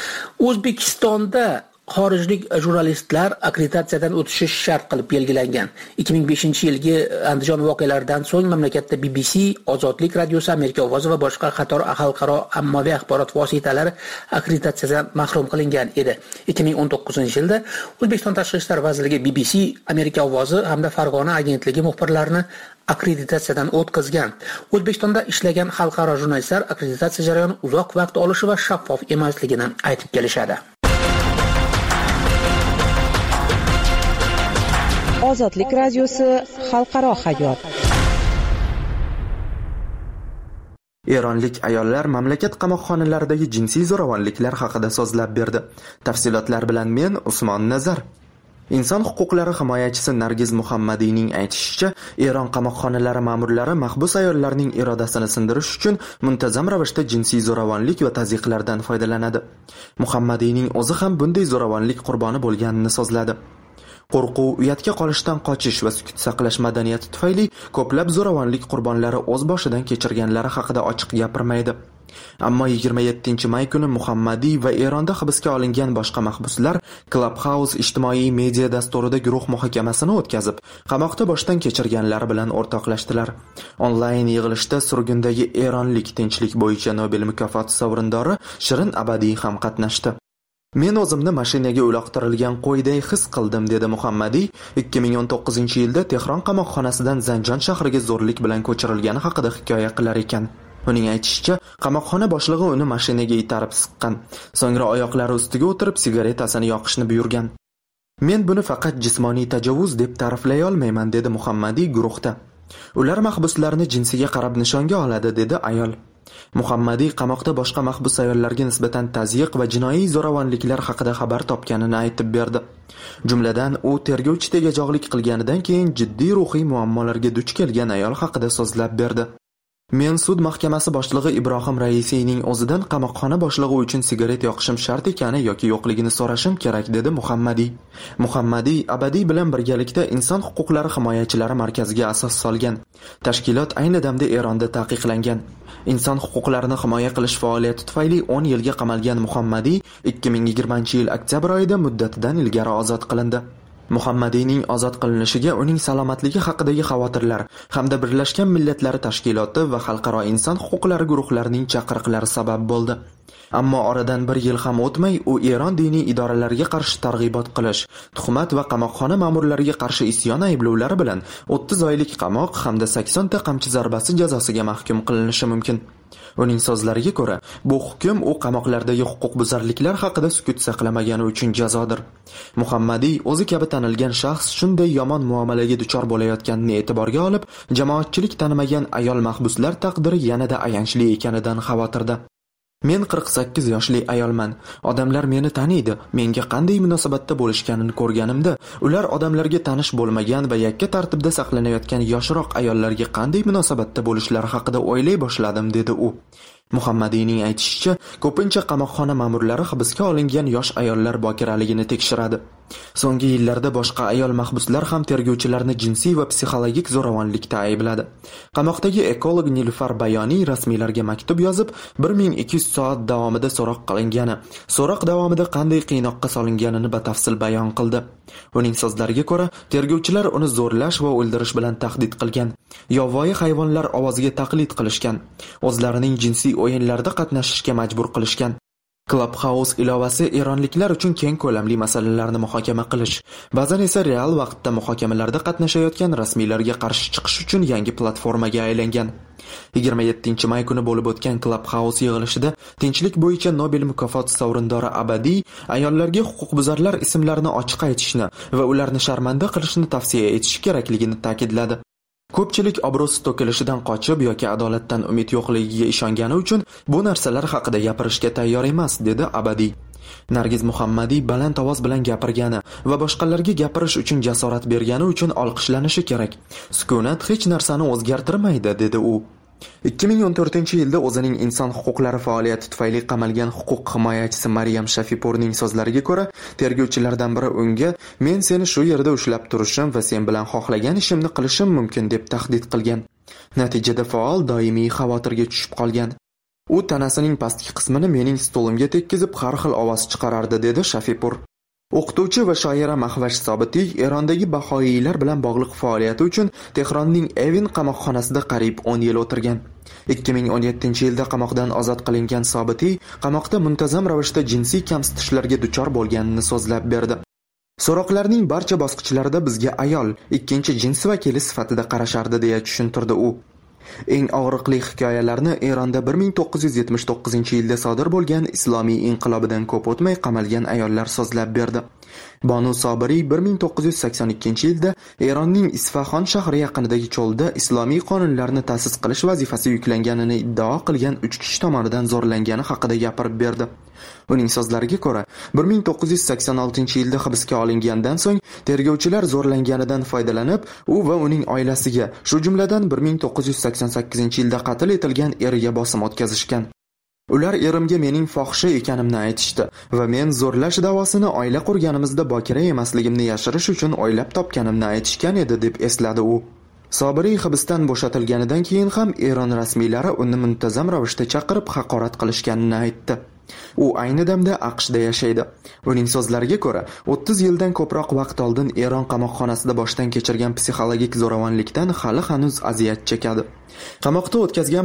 S19: O'zbekistonda xorijlik jurnalistlar akkreditatsiyadan o'tishi shart qilib belgilangan. 2005-yilgi Andijon voqealaridan so'ng mamlakatda BBC, Ozodlik radiosi, Amerika ovozi va boshqa qator xalqaro ommaviy axborot vositalari akkreditatsiyadan mahrum qilingan edi. 2019-yilda O'zbekiston Tashqi ishlar vazirligi BBC, Amerika ovozi hamda Farg'ona agentligi muxbirlarini akkreditatsiyadan o'tkazgan. O'zbekistonda ishlagan xalqaro jurnalistlar akkreditatsiya jarayoni uzoq vaqt olishi va shaffof emasligini aytib kelishadi.
S20: Ozodlik radiosi xalqaro hayot.
S14: Eronlik ayollar mamlakat qamoqxonalaridagi jinsiy zo'ravonliklar haqida so'zlab berdi. Tafsilotlar bilan men Usmon Nazar. Inson huquqlari himoyachisi Nargiz Muhammadiyning aytishicha, Eron qamoqxonalari ma'murlari mahbus ayollarning irodasini sindirish uchun muntazam ravishda jinsiy zo'ravonlik va tazyiqlardan foydalanadi. Muhammadiyning o'zi ham bunday zo'ravonlik qurboni bo'lganini so'zladi. Qo'rquv, uyatga qolishdan qochish va sukut saqlash madaniyati tufayli ko'plab zo'ravonlik qurbonlari o'z boshidan kechirganlari haqida ochiq gapirmaydi. Ammo 27-may kuni Muhammadiy va Eronda hibsga olingan boshqa mahbuslar Clubhouse ijtimoiy media dasturida guruh muhokamasini o'tkazib, qamoqda boshdan kechirganlari bilan o'rtoqlashdilar. Onlayn yig'ilishda surgundagi eronlik tinchlik bo'yicha Nobel mukofoti sovrindori Shirin Abadiy ham qatnashdi. Men o'zimni mashinaga uloqtirilgan qo'yday his qildim, dedi Muhammadiy 2019-yilda Tehron qamoqxonasidan Zanjon shahriga zo'rlik bilan ko'chirilgani haqida hikoya qilar ekan. Uning aytishicha, qamoqxona boshlig'i uni mashinaga itarib siqqan, so'ngra oyoqlari ustiga o'tirib sigaretasini yoqishni buyurgan. Men buni faqat jismoniy tajovuz deb ta'riflay olmayman, dedi Muhammadiy guruhda. Ular mahbuslarni jinsiga qarab nishonga oladi, dedi ayol. Muhammadiy qamoqda boshqa mahbus ayollarga nisbatan tazyiq va jinoiy zo'ravonliklar haqida xabar topganini aytib berdi. Jumladan, u tergovchi tegajog'lik qilganidan keyin jiddiy ruhiy muammolarga duch kelgan ayol haqida so'zlab berdi. Men sud mahkamasi boshlig'i Ibrohim Raisiyning o'zidan qamoqxona boshlig'i uchun sigaret yoqishim shart ekani yoki yo'qligini so'rashim kerak, dedi Muhammadiy. Muhammadiy Abadiy bilan birgalikda inson huquqlari himoyachilari markaziga asos solgan. Tashkilot ayni damda Eronda taqiqlangan. Inson huquqlarini himoya qilish faoliyati tufayli 10 yilga qamalgan Muhammadiy 2020-yil oktyabr oyida muddatidan ilgari ozod qilindi. Muhammadiyning ozod qilinishiga uning salomatligi haqidagi xavotirlar hamda Birlashgan Millatlar Tashkiloti va xalqaro inson huquqlari guruhlarining chaqiriqlari sabab bo'ldi. Ammo oradan 1 yil ham o'tmay u Eron diniy idoralariga qarshi targ'ibot qilish, tuhmat va qamoqxona ma'murlariga qarshi isyon ayblovlari bilan 30 oylik qamoq hamda 80 ta qamchi zarbasi jazosiga mahkum qilinishi mumkin. Uning so'zlariga ko'ra, bu hukm u qamoqlardagi huquqbuzarliklar haqida sukut saqlamagani uchun jazodir. Muhammadiy o'zi kabi tanilgan shaxs shunday yomon muomalaga duchor bo'layotganini e'tiborga olib, jamoatchilik tanimagan ayol mahbuslar taqdiri yanada ayanchli ekanidan xavotirda. Men 48 yoshli ayolman. Odamlar meni taniydi. Menga qanday munosabatda bo'lishganini ko'rganimda, ular odamlarga tanish bo'lmagan va yakka tartibda saqlanayotgan yoshroq ayollarga qanday munosabatda bo'lishlari haqida o'ylay boshladim, dedi u. Muhammadiyning aytishicha, ko'pincha qamoqxona ma'murlari hibsga olingan yosh ayollar bokiraligini tekshiradi. So'nggi yillarda boshqa ayol mahbuslar ham tergovchilarni jinsiy va psixologik zo'ravonlikda aybladi. Qamoqdagi ekolog Nilufar Bayoniy rasmiylarga maktub yozib, 1200 soat davomida so'roq qilingani, so'roq davomida qanday qiynoqqa solinganini batafsil bayon qildi. Uning so'zlariga ko'ra, tergovchilar uni zo'rlash va o'ldirish bilan tahdid qilgan, yovvoyi hayvonlar ovoziga taqlid qilishgan, o'zlarining jinsiy o'yinlarda qatnashishga majbur qilishgan. Clubhouse ilovasi eronliklar uchun keng ko'lamli masalalarni muhokama qilish, ba'zan esa real vaqtda muhokamalarda qatnashayotgan rasmiylarga qarshi chiqish uchun yangi platformaga aylangan. 27-may kuni bo'lib o'tgan Clubhouse yig'ilishida tinchlik bo'yicha Nobel mukofoti sovrindori Abadiy ayollarga huquqbuzarlar ismlarini ochiq aytishni va ularni sharmanda qilishni tavsiya etish kerakligini ta'kidladi. Ko'pchilik obro'si to'kilishidan qochib yoki adolatdan umid yo'qligiga ishongani uchun bu narsalar haqida gapirishga tayyor emas, dedi Abadiy. Nargiz Muhammadiy baland ovoz bilan gapirgani va boshqalarga gapirish uchun jasorat bergani uchun olqishlanishi kerak. Sukunat hech narsani o'zgartirmaydi, dedi u. 2014-yilda o'zining inson huquqlari faoliyati tufayli qamalgan huquq himoyachisi Maryam Shafipurning so'zlariga ko'ra, tergovchilardan biri unga "Men seni shu yerda ushlab turishim va sen bilan xohlagan ishimni qilishim mumkin" deb tahdid qilgan. Natijada faol doimiy xavotirga tushib qolgan. U tanasining pastki qismini mening stolimga tekkizib har xil ovoz chiqarardi, dedi Shafipur. O'qituvchi va shoira Mahvash Sobitiy Erondagi bahoiylar bilan bog'liq faoliyati uchun Tehronning Evin qamoqxonasida qariyb 10 yil o'tirgan. 2017-yilda qamoqdan ozod qilingan Sobitiy qamoqda muntazam ravishda jinsiy kamsitishlarga duchor bo'lganini so'zlab berdi. So'roqlarning barcha bosqichlarida bizga ayol, ikkinchi jins vakili sifatida qarashardi, deya tushuntirdi u. Eng og'riqli hikoyalarni Eronda 1979-yilda sodir bo'lgan islomiy inqilobidan ko'p o'tmay qamalgan ayollar so'zlab berdi. Bonu Sobiriy 1982-yilda Eronning Isfaxon shahri yaqinidagi cho'lda islomiy qonunlarni ta'sis qilish vazifasi yuklanganini iddao qilgan 3 kishi tomonidan zo'rlangani haqida gapirib berdi. Uning so'zlariga ko'ra, 1986-yilda hibsga olingandan so'ng tergovchilar zo'rlanganidan foydalanib, u va uning oilasiga, shu jumladan 1988-yilda qatl etilgan eriga bosim o'tkazishgan. Ular erimga mening fohisha ekanimni aytishdi va men zo'rlash da'vosini oila qurganimizda bokira emasligimni yashirish uchun o'ylab topganimni aytishgan edi, deb esladi u. Sobiriy hibsdan bo'shatilganidan keyin ham Eron rasmiylari uni muntazam ravishda chaqirib haqorat qilishganini aytdi. U ayni damda AQShda yashaydi. Uning so'zlariga ko'ra, 30 yildan ko'proq vaqt oldin Eron qamoqxonasida boshdan kechirgan psixologik zo'ravonlikdan hali hanuz aziyat chekadi. Qamoqda o'tkazgan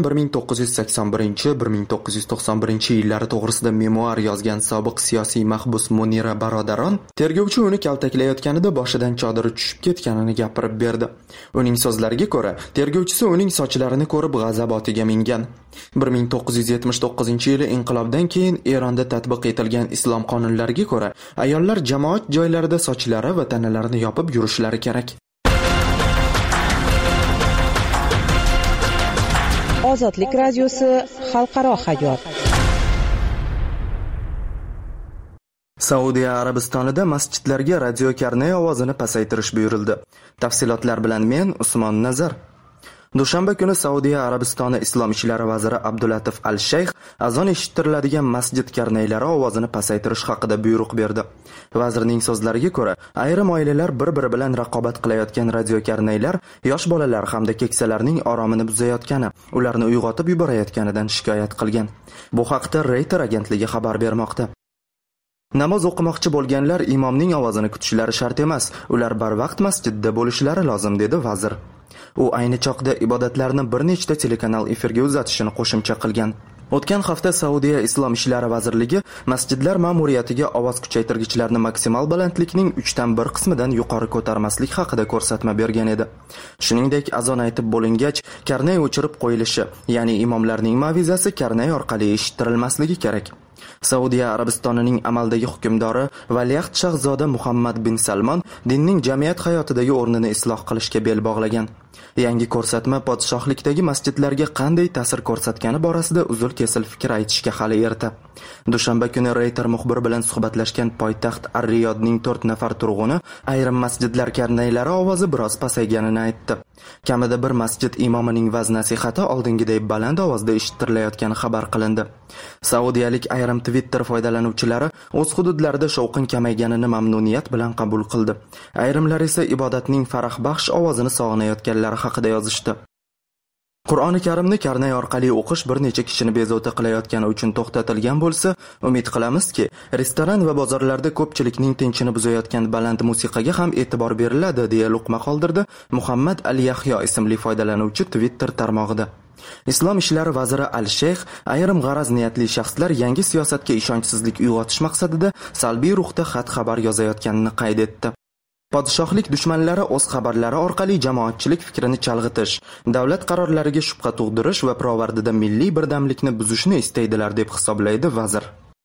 S14: 1981-1991-yillari to'g'risida memuar yozgan sobiq siyosiy mahbus Munira Barodaron, tergovchi uni kaltaklayotganida boshidan chodiri tushib ketganini gapirib berdi. Uning so'zlariga ko'ra, tergovchisi uning sochlarini ko'rib g'azab otiga mingan. 1979-yili inqilobdan keyin Eronda tatbiq etilgan islom qonunlariga ko'ra, ayollar jamoat joylarida sochlari va tanalarini yopib yurishlari kerak.
S20: Ozodlik radiosi xalqaro hayot.
S14: Saudiya Arabistonida masjidlarga radiokarnay ovozini pasaytirish buyurildi. Tafsilotlar bilan men Usmon Nazar. Dushanba kuni Saudiya Arabistoni Islom ishlari vaziri Abdulatif Al-Shayx azon eshittiriladigan masjid karnaylari ovozini pasaytirish haqida buyruq berdi. Vazirning so'zlariga ko'ra, ayrim oilalar bir-biri bilan raqobat qilayotgan radio karnaylar yosh bolalar hamda keksalarning oromini buzayotgani, ularni uyg'otib yuborayotganidan shikoyat qilgan. Bu haqda Reuters agentligi xabar bermoqda. Namoz o'qimoqchi bo'lganlar imomning ovozini kutishlari shart emas, ular barvaqt masjidda bo'lishlari lozim, dedi vazir. U ayni choqda ibodatlarni bir nechta telekanal efirga uzatishini qo'shimcha qilgan. O'tgan hafta Saudiya Islom ishlari vazirligi masjidlar ma'muriyatiga ovoz kuchaytirgichlarni maksimal balandlikning 3/1 qismidan yuqori ko'tarmaslik haqida ko'rsatma bergan edi. Shuningdek, azon aytib bo'lingach, karnay o'chirib qo'yilishi, ya'ni imomlarning mavizasi karnay orqali eshittirilmasligi kerak. Saudiya Arabistonining amaldagi hukmdori Valiahd shahzoda Muhammad bin Salmon dinning jamiyat hayotidagi o'rnini isloh qilishga bel bog'lagan. Yangi ko'rsatma podshohlikdagi masjidlarga qanday ta'sir ko'rsatgani borasida uzil-kesil fikr aytishga hali erta. Dushanba kuni Reuters muxbir bilan suhbatlashgan poytaxt Ar-Riyodning 4 nafar turg'uni ayrim masjidlar karnaylari ovozi biroz pasayganini aytdi. Kamida bir masjid imomining vaz-nasihati oldingiday baland ovozda eshitirilayotgani xabar qilindi. Saudiyalik ayrim Twitter foydalanuvchilari o'z hududlarida shovqin kamayganini mamnuniyat bilan qabul qildi. Ayrimlar esa ibodatning farahbaxsh ovozini sog'inayotganlari haqida yozishdi. Qur'oni Karimni karnay orqali o'qish bir necha kishini bezovta qilayotgani uchun to'xtatilgan bo'lsa, umid qilamizki, restoran va bozorlarda ko'pchilikning tinchini buzayotgan baland musiqaga ham e'tibor beriladi, deya luqma qoldirdi Muhammad Al-Yahyo ismli foydalanuvchi Twitter tarmog'ida. Islom ishlari vaziri Al-Sheyx ayrim g'araz niyatli shaxslar yangi siyosatga ishonchsizlik uyg'otish maqsadida salbiy ruhda xat-xabar yozayotganini qayd etdi. Podshohlik dushmanlari o'z xabarlari orqali jamoatchilik fikrini chalg'itish, davlat qarorlariga shubha tug'dirish va pirovardida milliy birdamlikni buzishni istaydilar deb hisoblaydi vazir.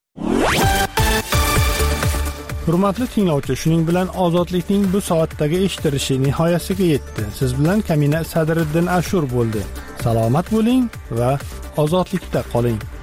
S1: Hurmatli tinglovchi, shuning bilan ozodlikning bu soatdagi eshitilishi nihoyasiga yetdi. Siz bilan Kamina Sadriddin Ashur bo'ldi. Salomat bo'ling va ozodlikda qoling.